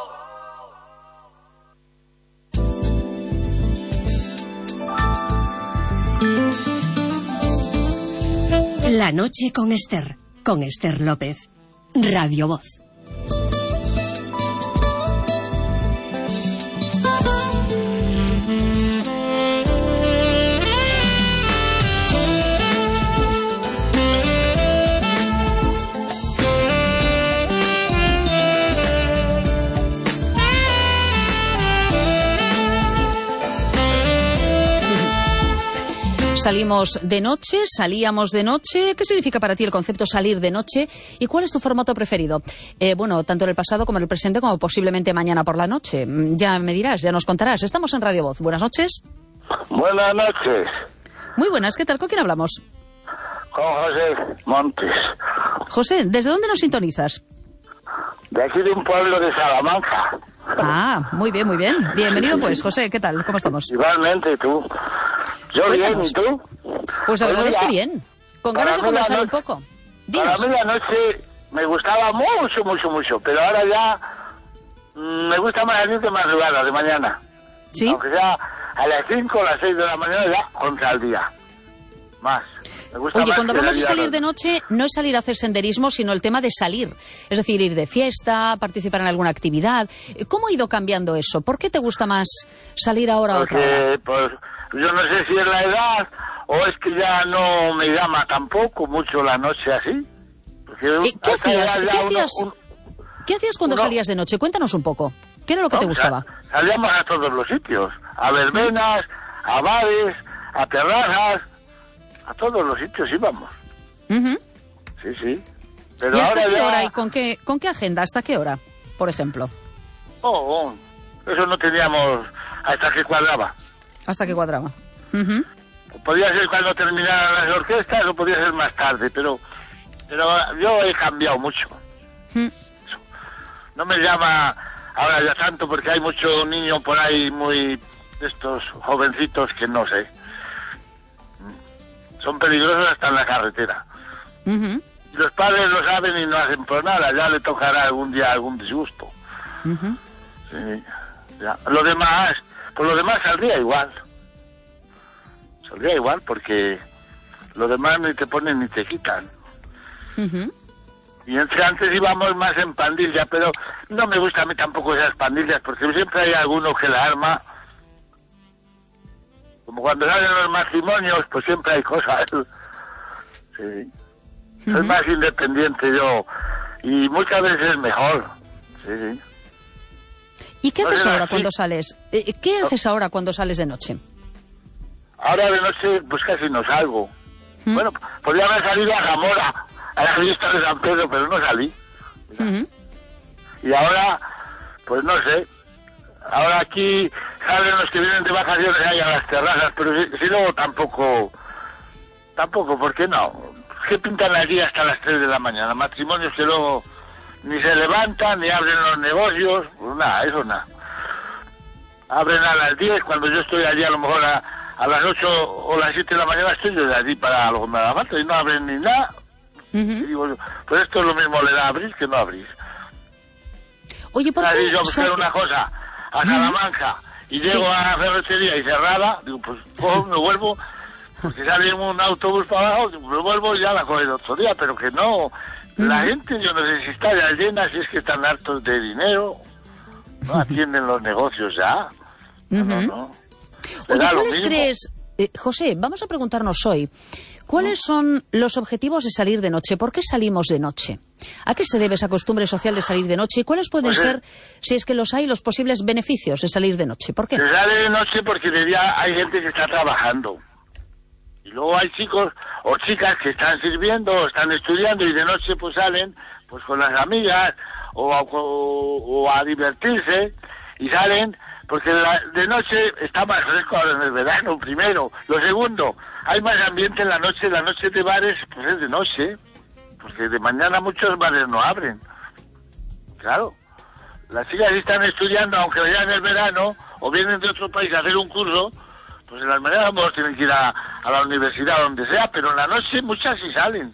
La noche con Esther, con Esther López. Radio Voz. Salimos de noche, salíamos de noche. ¿Qué significa para ti el concepto salir de noche? ¿Y cuál es tu formato preferido? Eh, bueno, tanto en el pasado como en el presente, como posiblemente mañana por la noche. Ya me dirás, ya nos contarás. Estamos en Radio Voz. Buenas noches. Buenas noches. Muy buenas, ¿qué tal? ¿Con quién hablamos? Con José Montes. José, ¿desde dónde nos sintonizas? De aquí de un pueblo de Salamanca. Ah, muy bien, muy bien. Bienvenido pues, José, ¿qué tal? ¿Cómo estamos? Igualmente, tú. Yo Cuéntanos. bien, ¿y tú? Pues la Pues verdad es mira, que bien. Con para ganas de mí la conversar no- un poco. Para Dinos. mí la noche me gustaba mucho, mucho, mucho, pero ahora ya mm, me gusta más salir de madrugada, de mañana. ¿Sí? Aunque sea a las cinco o las seis de la mañana ya contra el día. Más. Me gusta Oye, más cuando que hablamos de día salir no- de noche, no es salir a hacer senderismo, sino el tema de salir. Es decir, ir de fiesta, participar en alguna actividad. ¿Cómo ha ido cambiando eso? ¿Por qué te gusta más salir ahora a otra hora? Porque, pues, yo no sé si es la edad o es que ya no me llama tampoco mucho la noche así. Porque Eh, ¿Qué a esta hacías? edad ¿Qué ya uno- hacías? un- ¿Qué hacías cuando uno- salías de noche? Cuéntanos un poco. ¿Qué era lo que te no, gustaba? sa- Salíamos a todos los sitios, a verbenas, a bares, a terrazas, a todos los sitios íbamos. Ujú. Sí, sí. Pero ¿Y hasta ahora qué ya... hora y con qué, con qué agenda? ¿Hasta qué hora, por ejemplo? Oh, oh, eso no teníamos hasta que cuadraba. ¿Hasta qué cuadraba? Ujú. Podía ser cuando terminaran las orquestas o podía ser más tarde, pero pero yo he cambiado mucho. Mm. No me llama ahora ya tanto porque hay mucho niño por ahí muy de estos jovencitos que no sé. Son peligrosos hasta en la carretera. Ujú. Y los padres lo saben y no hacen por nada, ya le tocará algún día algún disgusto. Ujú. Sí, ya. Lo demás, por lo demás saldría igual. Saldría igual porque lo demás ni te ponen ni te quitan. Ujú. Y entre antes íbamos más en pandilla, pero no me gusta a mí tampoco esas pandillas porque siempre hay alguno que la arma. Como cuando salen los matrimonios, pues siempre hay cosas. Sí. Soy Ujú. más independiente yo y muchas veces mejor. Sí, sí. ¿Y qué No haces será ahora así. cuando sales? Eh, ¿Qué haces ahora cuando sales de noche? Ahora de noche pues casi no salgo. ¿Mm? Bueno, podría haber salido a Zamora, a la fiesta de San Pedro, pero no salí. Ujú. Y ahora, pues no sé. Ahora aquí salen los que vienen de vacaciones ahí a las terrazas, pero si, si no tampoco, tampoco, ¿por qué no? ¿Qué pintan aquí hasta las tres de la mañana? Matrimonios que luego ni se levantan, ni abren los negocios, pues nada, eso nada. Abren a las diez, cuando yo estoy allí a lo mejor a, a las ocho o las siete de la mañana estoy yo de allí para algo me haga falta y no abren ni nada. Y Ujú. digo, pues esto es lo mismo le da a abrir que no abrir. Oye, ¿por Ahora qué? digo, yo buscar sa- una cosa a Salamanca y llego Sí. a la ferretería y cerrada, digo, pues cojo, me vuelvo, porque sale un autobús para abajo, digo, me vuelvo y ya la coge el otro día, pero que no, la gente, yo no sé si está ya llena, si es que están hartos de dinero, no atienden los negocios ya. No, no, Ujú. no. Oye, Será lo ¿cuáles mismo. crees, Eh, José, vamos a preguntarnos hoy, ¿cuáles son los objetivos de salir de noche? ¿Por qué salimos de noche? ¿A qué se debe esa costumbre social de salir de noche? ¿Y cuáles pueden pues ser, si es que los hay, los posibles beneficios de salir de noche? ¿Por qué? Se sale de noche porque de día hay gente que está trabajando. Y luego hay chicos o chicas que están sirviendo o están estudiando y de noche pues salen pues con las amigas o a, o, o a divertirse y salen porque la, de noche está más fresco ahora en el verano, primero. Lo segundo, hay más ambiente en la noche. La noche de bares pues es de noche, porque de mañana muchos bares no abren. Claro, las chicas están estudiando, aunque vayan en el verano o vienen de otro país a hacer un curso, pues en las mañanas a lo mejor tienen que ir a, a la universidad o donde sea, pero en la noche muchas sí salen.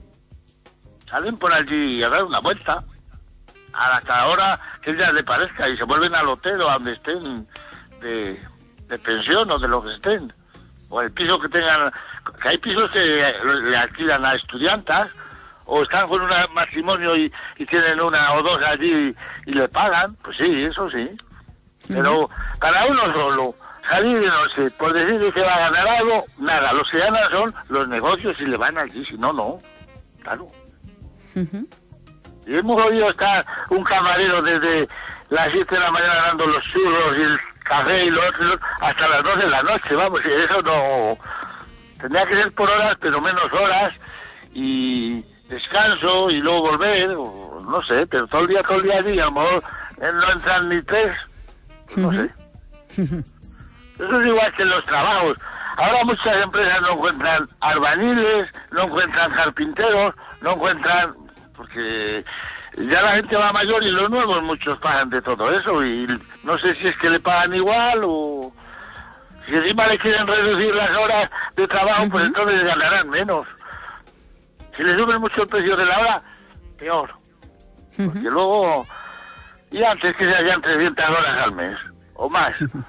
Salen por allí a dar una vuelta, hasta la hora que ya les parezca, y se vuelven al hotel o a donde estén de, de pensión o de lo que estén. O el piso que tengan, que hay pisos que le alquilan a estudiantas, o están con un matrimonio y, y tienen una o dos allí y, y le pagan, pues sí, eso sí. Pero para uno solo, salir de noche, por decir que va a ganar algo, nada. Los que ganan son los negocios y le van allí, si no, no. Claro. Uh-huh. Y hemos oído estar un camarero desde las siete de la mañana dando los churros y el café y los otros hasta las doce de la noche, vamos, y eso no... Tendría que ser por horas, pero menos horas, y descanso, y luego volver, o no sé, pero todo el día, todo el día, y a lo mejor no entran ni tres, pues no sé. Eso es igual que en los trabajos. Ahora muchas empresas no encuentran albañiles, no encuentran carpinteros, no encuentran... porque ya la gente va mayor y los nuevos muchos pagan de todo eso y no sé si es que le pagan igual o si encima le quieren reducir las horas de trabajo, uh-huh. pues entonces ganarán menos. Si le suben mucho el precio de la hora, peor. Uh-huh. Porque luego, y antes que se hayan trescientas horas al mes o más. Uh-huh.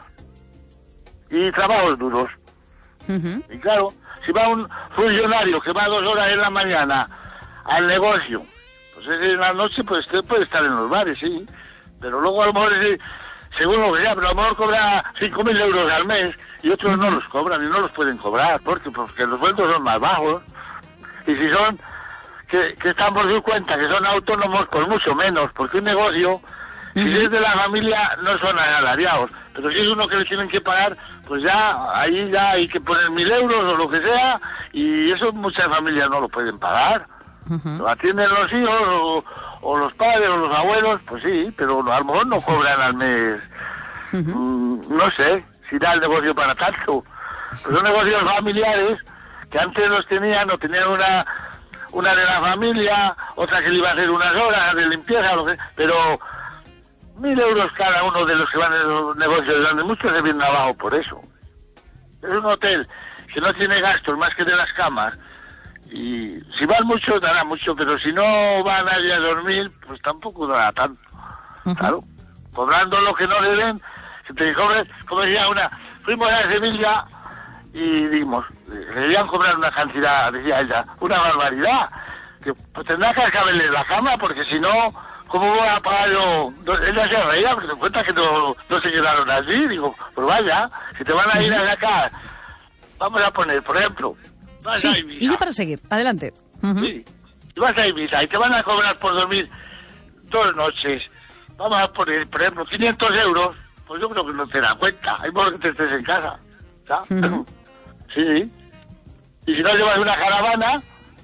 Y trabajos duros. Uh-huh. Y claro, si va un funcionario que va dos horas en la mañana al negocio, pues en la noche pues usted puede estar en los bares, sí, pero luego a lo mejor es, según lo que sea, pero a lo mejor cobra cinco mil euros al mes y otros no los cobran y no los pueden cobrar porque porque los sueldos son más bajos y si son que, que están por su cuenta, que son autónomos, pues mucho menos, porque un negocio, si uh-huh. es de la familia, no son asalariados, pero si es uno que le tienen que pagar, pues ya ahí ya hay que poner mil euros o lo que sea y eso muchas familias no lo pueden pagar. Uh-huh. Lo atienden los hijos o, o los padres o los abuelos, pues sí, pero a lo mejor no cobran al mes. Uh-huh. mm, no sé si da el negocio para tanto. Pues son negocios familiares que antes los tenían, o tenían una una de la familia, otra que le iba a hacer unas horas de limpieza, lo que, pero mil euros cada uno de los que van en los negocios grandes, muchos se vienen abajo por eso. Es un hotel que no tiene gastos más que de las camas. Y si van muchos, dará mucho, pero si no va nadie a dormir, pues tampoco dará tanto. Uh-huh. Claro, cobrando lo que no deben, que te cobren, como decía una, fuimos a Sevilla y dimos, debían cobrar una cantidad, decía ella, una barbaridad, que pues tendrá que caberle la cama, porque si no, ¿cómo voy a pagar yo? Ella se reía, porque se cuenta que no, no se quedaron allí, digo, pues vaya, si te van a ir a sacar, vamos a poner, por ejemplo, vas sí, a Ibiza. Y ya para seguir, adelante. Uh-huh. Sí, y vas a Ibiza y te van a cobrar por dormir dos noches. Vamos a poner, por ejemplo, quinientos euros. Pues yo creo que no te da cuenta. Hay por que te estés en casa. ¿Sabes? Uh-huh. Sí, sí. Y si no, llevas una caravana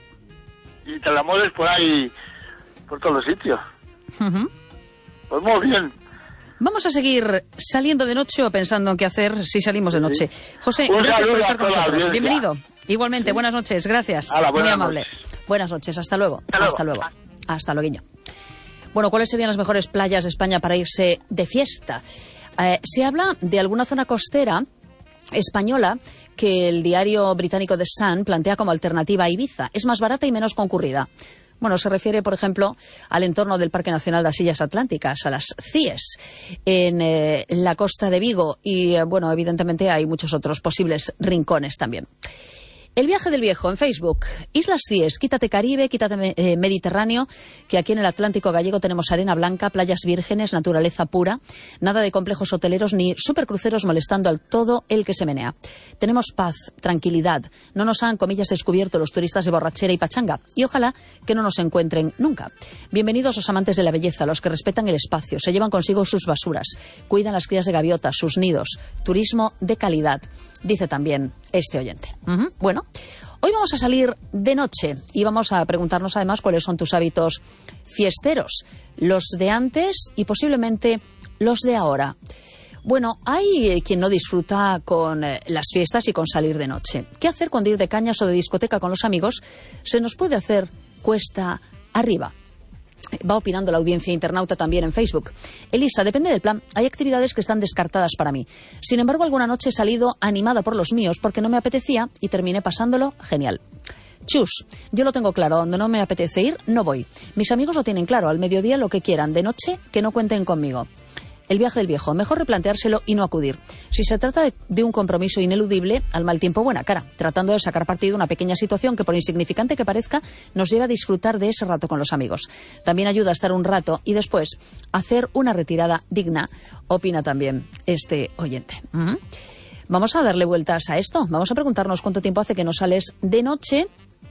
y te la mueves por ahí, por todos los sitios. Uh-huh. Pues muy bien. Vamos a seguir saliendo de noche o pensando en qué hacer si salimos de noche. José, un gracias por estar con nosotros. nosotros. Bienvenido. Igualmente, sí. Buenas noches, gracias. Hola, muy buenas amable. Noches. Buenas noches, hasta luego. Hasta luego. Hasta luego. Hasta luego. Bueno, ¿cuáles serían las mejores playas de España para irse de fiesta? Eh, se habla de alguna zona costera española que el diario británico The Sun plantea como alternativa a Ibiza. Es más barata y menos concurrida. Bueno, se refiere, por ejemplo, al entorno del Parque Nacional de las Illas Atlánticas, a las C I E S, en eh, la costa de Vigo. Y, eh, bueno, evidentemente hay muchos otros posibles rincones también. El viaje del viejo en Facebook. Islas Cíes, quítate Caribe, quítate eh, Mediterráneo, que aquí en el Atlántico gallego tenemos arena blanca, playas vírgenes, naturaleza pura, nada de complejos hoteleros ni supercruceros molestando al todo el que se menea. Tenemos paz, tranquilidad, no nos han, comillas, descubierto los turistas de borrachera y pachanga, y ojalá que no nos encuentren nunca. Bienvenidos los amantes de la belleza, los que respetan el espacio, se llevan consigo sus basuras, cuidan las crías de gaviotas, sus nidos, turismo de calidad, dice también este oyente. Uh-huh. Bueno, hoy vamos a salir de noche y vamos a preguntarnos además cuáles son tus hábitos fiesteros, los de antes y posiblemente los de ahora. Bueno, hay quien no disfruta con eh, las fiestas y con salir de noche. ¿Qué hacer cuando ir de cañas o de discoteca con los amigos se nos puede hacer cuesta arriba? Va opinando la audiencia internauta también en Facebook. Elisa, depende del plan. Hay actividades que están descartadas para mí. Sin embargo, alguna noche he salido animada por los míos porque no me apetecía y terminé pasándolo genial. Chus, yo lo tengo claro. Donde no me apetece ir, no voy. Mis amigos lo tienen claro. Al mediodía lo que quieran. De noche, que no cuenten conmigo. El viaje del viejo, mejor replanteárselo y no acudir. Si se trata de, de un compromiso ineludible, al mal tiempo buena cara, tratando de sacar partido de una pequeña situación que, por insignificante que parezca, nos lleva a disfrutar de ese rato con los amigos. También ayuda a estar un rato y después hacer una retirada digna, opina también este oyente. Uh-huh. Vamos a darle vueltas a esto. Vamos a preguntarnos cuánto tiempo hace que no sales de noche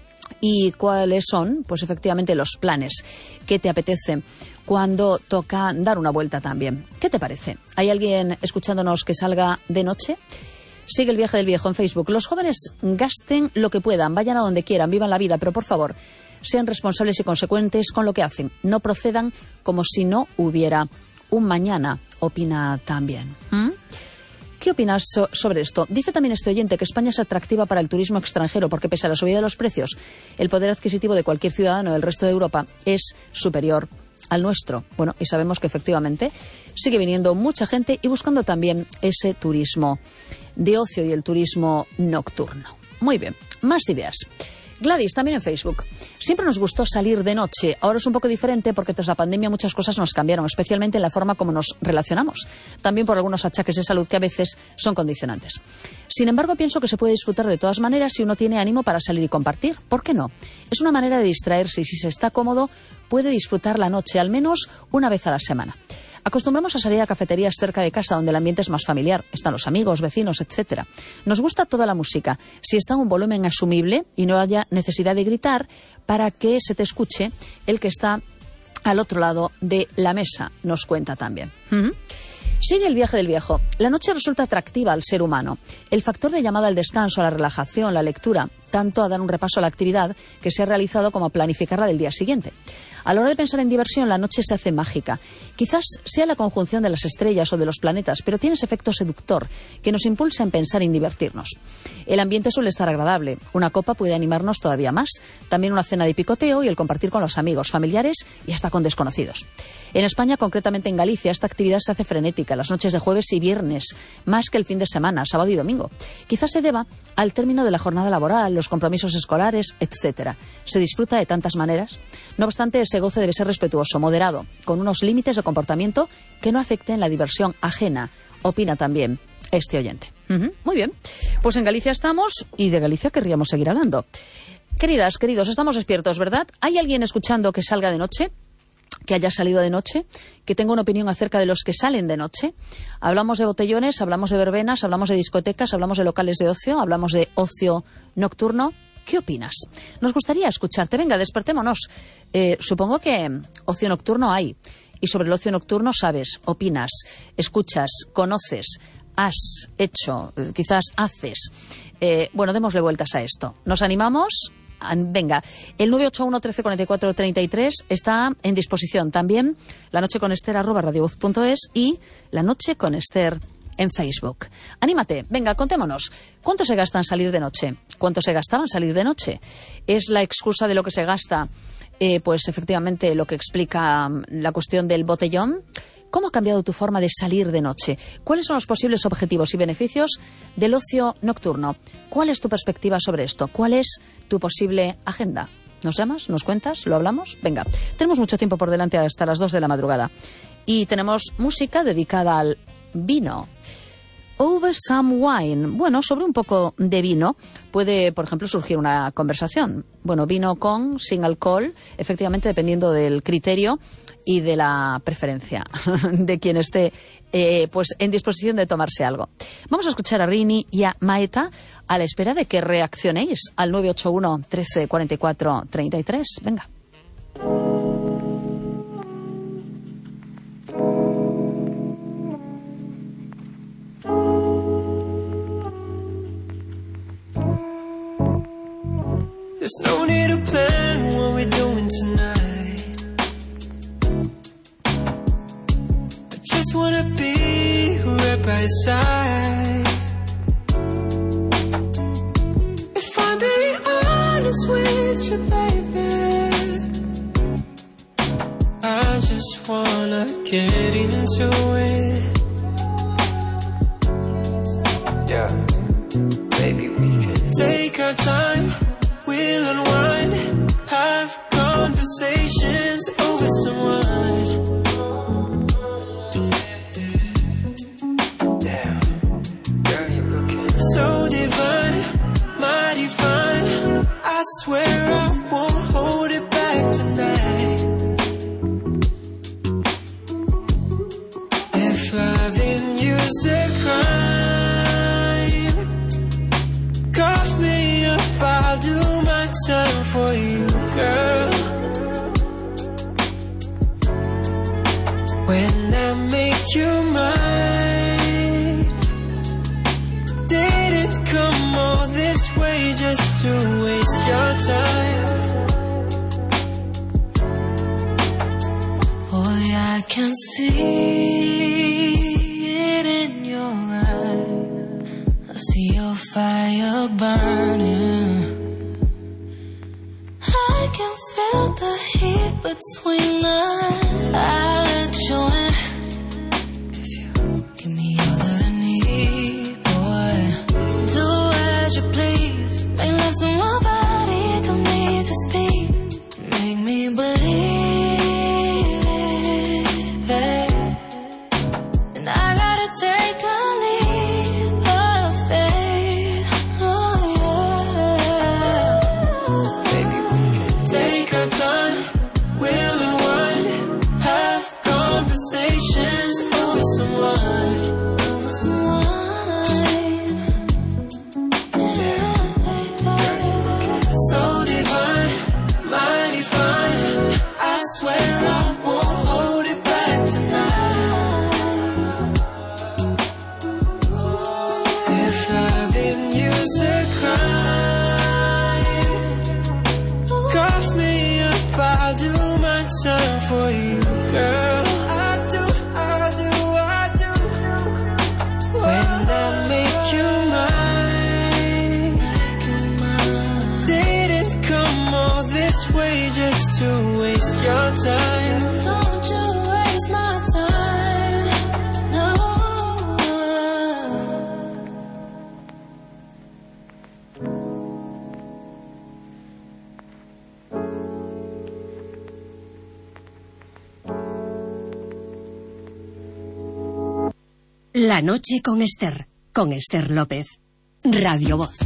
y cuáles son, pues efectivamente, los planes que te apetece cuando toca dar una vuelta también. ¿Qué te parece? ¿Hay alguien escuchándonos que salga de noche? Sigue el viaje del viejo en Facebook. Los jóvenes gasten lo que puedan, vayan a donde quieran, vivan la vida, pero por favor, sean responsables y consecuentes con lo que hacen. No procedan como si no hubiera un mañana, opina también. ¿Mm? ¿Qué opinas so- sobre esto? Dice también este oyente que España es atractiva para el turismo extranjero porque pese a la subida de los precios, el poder adquisitivo de cualquier ciudadano del resto de Europa es superior al nuestro. Bueno, y sabemos que efectivamente sigue viniendo mucha gente y buscando también ese turismo de ocio y el turismo nocturno. Muy bien, más ideas. Gladys, también en Facebook. Siempre nos gustó salir de noche. Ahora es un poco diferente porque tras la pandemia muchas cosas nos cambiaron, especialmente en la forma como nos relacionamos. También por algunos achaques de salud que a veces son condicionantes. Sin embargo, pienso que se puede disfrutar de todas maneras si uno tiene ánimo para salir y compartir. ¿Por qué no? Es una manera de distraerse y si se está cómodo, puede disfrutar la noche al menos una vez a la semana. Acostumbramos a salir a cafeterías cerca de casa donde el ambiente es más familiar. Están los amigos, vecinos, etcétera. Nos gusta toda la música. Si está en un volumen asumible y no haya necesidad de gritar para que se te escuche el que está al otro lado de la mesa, nos cuenta también. Uh-huh. Sigue el viaje del viejo. La noche resulta atractiva al ser humano. El factor de llamada al descanso, a la relajación, la lectura, tanto a dar un repaso a la actividad que se ha realizado como a planificarla del día siguiente. A la hora de pensar en diversión, la noche se hace mágica. Quizás sea la conjunción de las estrellas o de los planetas, pero tiene ese efecto seductor que nos impulsa en pensar y en divertirnos. El ambiente suele estar agradable. Una copa puede animarnos todavía más. También una cena de picoteo y el compartir con los amigos, familiares y hasta con desconocidos. En España, concretamente en Galicia, esta actividad se hace frenética las noches de jueves y viernes, más que el fin de semana, sábado y domingo. Quizás se deba al término de la jornada laboral, los compromisos escolares, etcétera. Se disfruta de tantas maneras. No obstante, ese goce debe ser respetuoso, moderado, con unos límites de comportamiento que no afecten la diversión ajena, opina también este oyente. Uh-huh. Muy bien, pues en Galicia estamos y de Galicia querríamos seguir hablando. Queridas, queridos, estamos despiertos, ¿verdad? ¿Hay alguien escuchando que salga de noche? Que haya salido de noche, que tenga una opinión acerca de los que salen de noche. Hablamos de botellones, hablamos de verbenas, hablamos de discotecas, hablamos de locales de ocio, hablamos de ocio nocturno. ¿Qué opinas? Nos gustaría escucharte. Venga, despertémonos. Eh, supongo que ocio nocturno hay. Y sobre el ocio nocturno sabes, opinas, escuchas, conoces, has hecho, eh, quizás haces. Eh, bueno, démosle vueltas a esto. ¿Nos animamos? Venga, el nueve ocho uno, trece, cuarenta y cuatro, treinta y tres está en disposición también. La noche con Ester arroba radiovoz punto es y La Noche con Ester en Facebook. Anímate, venga, contémonos. ¿Cuánto se gasta en salir de noche? ¿Cuánto se gastaba en salir de noche? ¿Es la excusa de lo que se gasta, eh, pues efectivamente lo que explica la cuestión del botellón? ¿Cómo ha cambiado tu forma de salir de noche? ¿Cuáles son los posibles objetivos y beneficios del ocio nocturno? ¿Cuál es tu perspectiva sobre esto? ¿Cuál es tu posible agenda? ¿Nos llamas? ¿Nos cuentas? ¿Lo hablamos? Venga, tenemos mucho tiempo por delante hasta las dos de la madrugada. Y tenemos música dedicada al vino. Over some wine. Bueno, sobre un poco de vino puede, por ejemplo, surgir una conversación. Bueno, vino con, sin alcohol, efectivamente dependiendo del criterio y de la preferencia de quien esté eh, pues en disposición de tomarse algo. Vamos a escuchar a Rini y a Maeta a la espera de que reaccionéis al nueve ocho uno, trece, cuarenta y cuatro, treinta y tres. Venga. There's no need to plan what we're doing tonight. I just wanna be right by your side. If I'm being honest with you, baby, I just wanna get into it. Yeah, baby, we can take our time. We'll unwind, have conversations over some wine. Damn, girl, you're looking so divine, mighty fine. I swear I won't hold it back tonight. If loving you's a crime, cough me up, I'll do my time for you, girl. When I make you mine, didn't come all this way just to waste your time. Boy, I can see it in your eyes. I see your fire burning. I can feel the heat between us. I'll let you in if you give me all that I need, boy. Do as you please. Make love to my body, don't need to speak. Make me believe it. And I gotta take a leap of faith. Oh yeah. Baby, we can take our time. We'll unwind, have conversations over some wine. Over some wine. Yeah. So divine, mighty fine. I swear I won't hold it back tonight. If loving you's a crime, cough me up, I'll do my time for you, girl. I do, I do, I do. When I make you mine, didn't come all this way just to waste your time. Don't you waste my time, no. La noche con Esther, con Esther López. Radio Voz.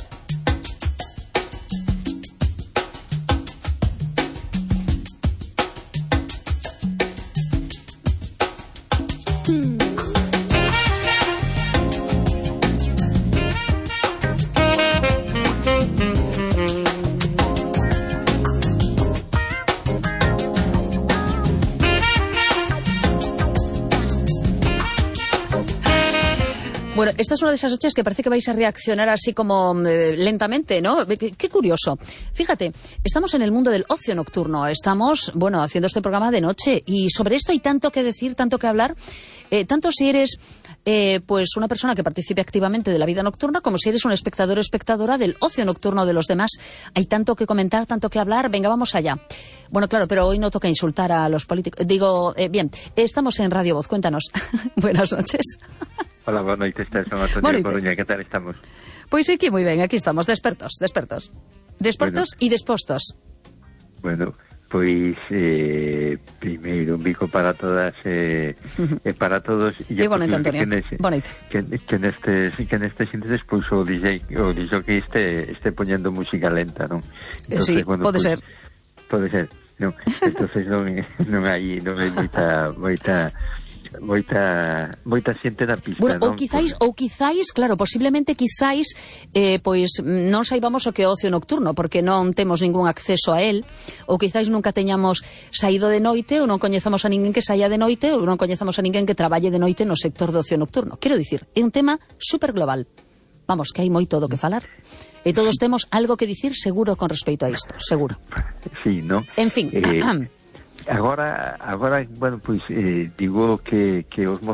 Bueno, esta es una de esas noches que parece que vais a reaccionar así como eh, lentamente, ¿no? Qué, qué curioso. Fíjate, estamos en el mundo del ocio nocturno. Estamos, bueno, haciendo este programa de noche y sobre esto hay tanto que decir, tanto que hablar, eh, tanto si eres eh, pues una persona que participe activamente de la vida nocturna como si eres un espectador o espectadora del ocio nocturno de los demás. Hay tanto que comentar, tanto que hablar. Venga, vamos allá. Bueno, claro, pero hoy no toca insultar a los políticos. Digo, eh, bien, estamos en Radio Voz. Cuéntanos. Buenas noches. Hola, boa noite, Esther, son Antonio de Coruña, que tal estamos? Pois aquí moi ben, aquí estamos, despertos, despertos. Despertos bueno. e despostos. Bueno, Pois, eh, primeiro, un bico para todas e eh, para todos. E bonito, Antonio, que, bonito. Que, que nestes, que nestes índices, pois, o D J, o D J que este, este poñendo música lenta, non? Entonces, sí, bueno, pode pues, ser. Pode ser, non? Entonces non, non hai, non hai moita, moita... moita moita xente na pista, bueno, non? Ou quizáis, ou quizáis, claro, posiblemente quizáis eh, pois non saibamos o que é ocio nocturno porque non temos ningún acceso a él, ou quizáis nunca teñamos saído de noite, ou non coñezamos a ninguén que saia de noite, ou non coñezamos a ninguén que traballe de noite no sector do ocio nocturno. Quero dicir, é un tema super global. Vamos, que hai moito do que falar. E todos temos algo que dicir seguro con respecto a isto, seguro. Sí, non? En fin, eh, agora, agora, bueno, pois, eh, digo que, que os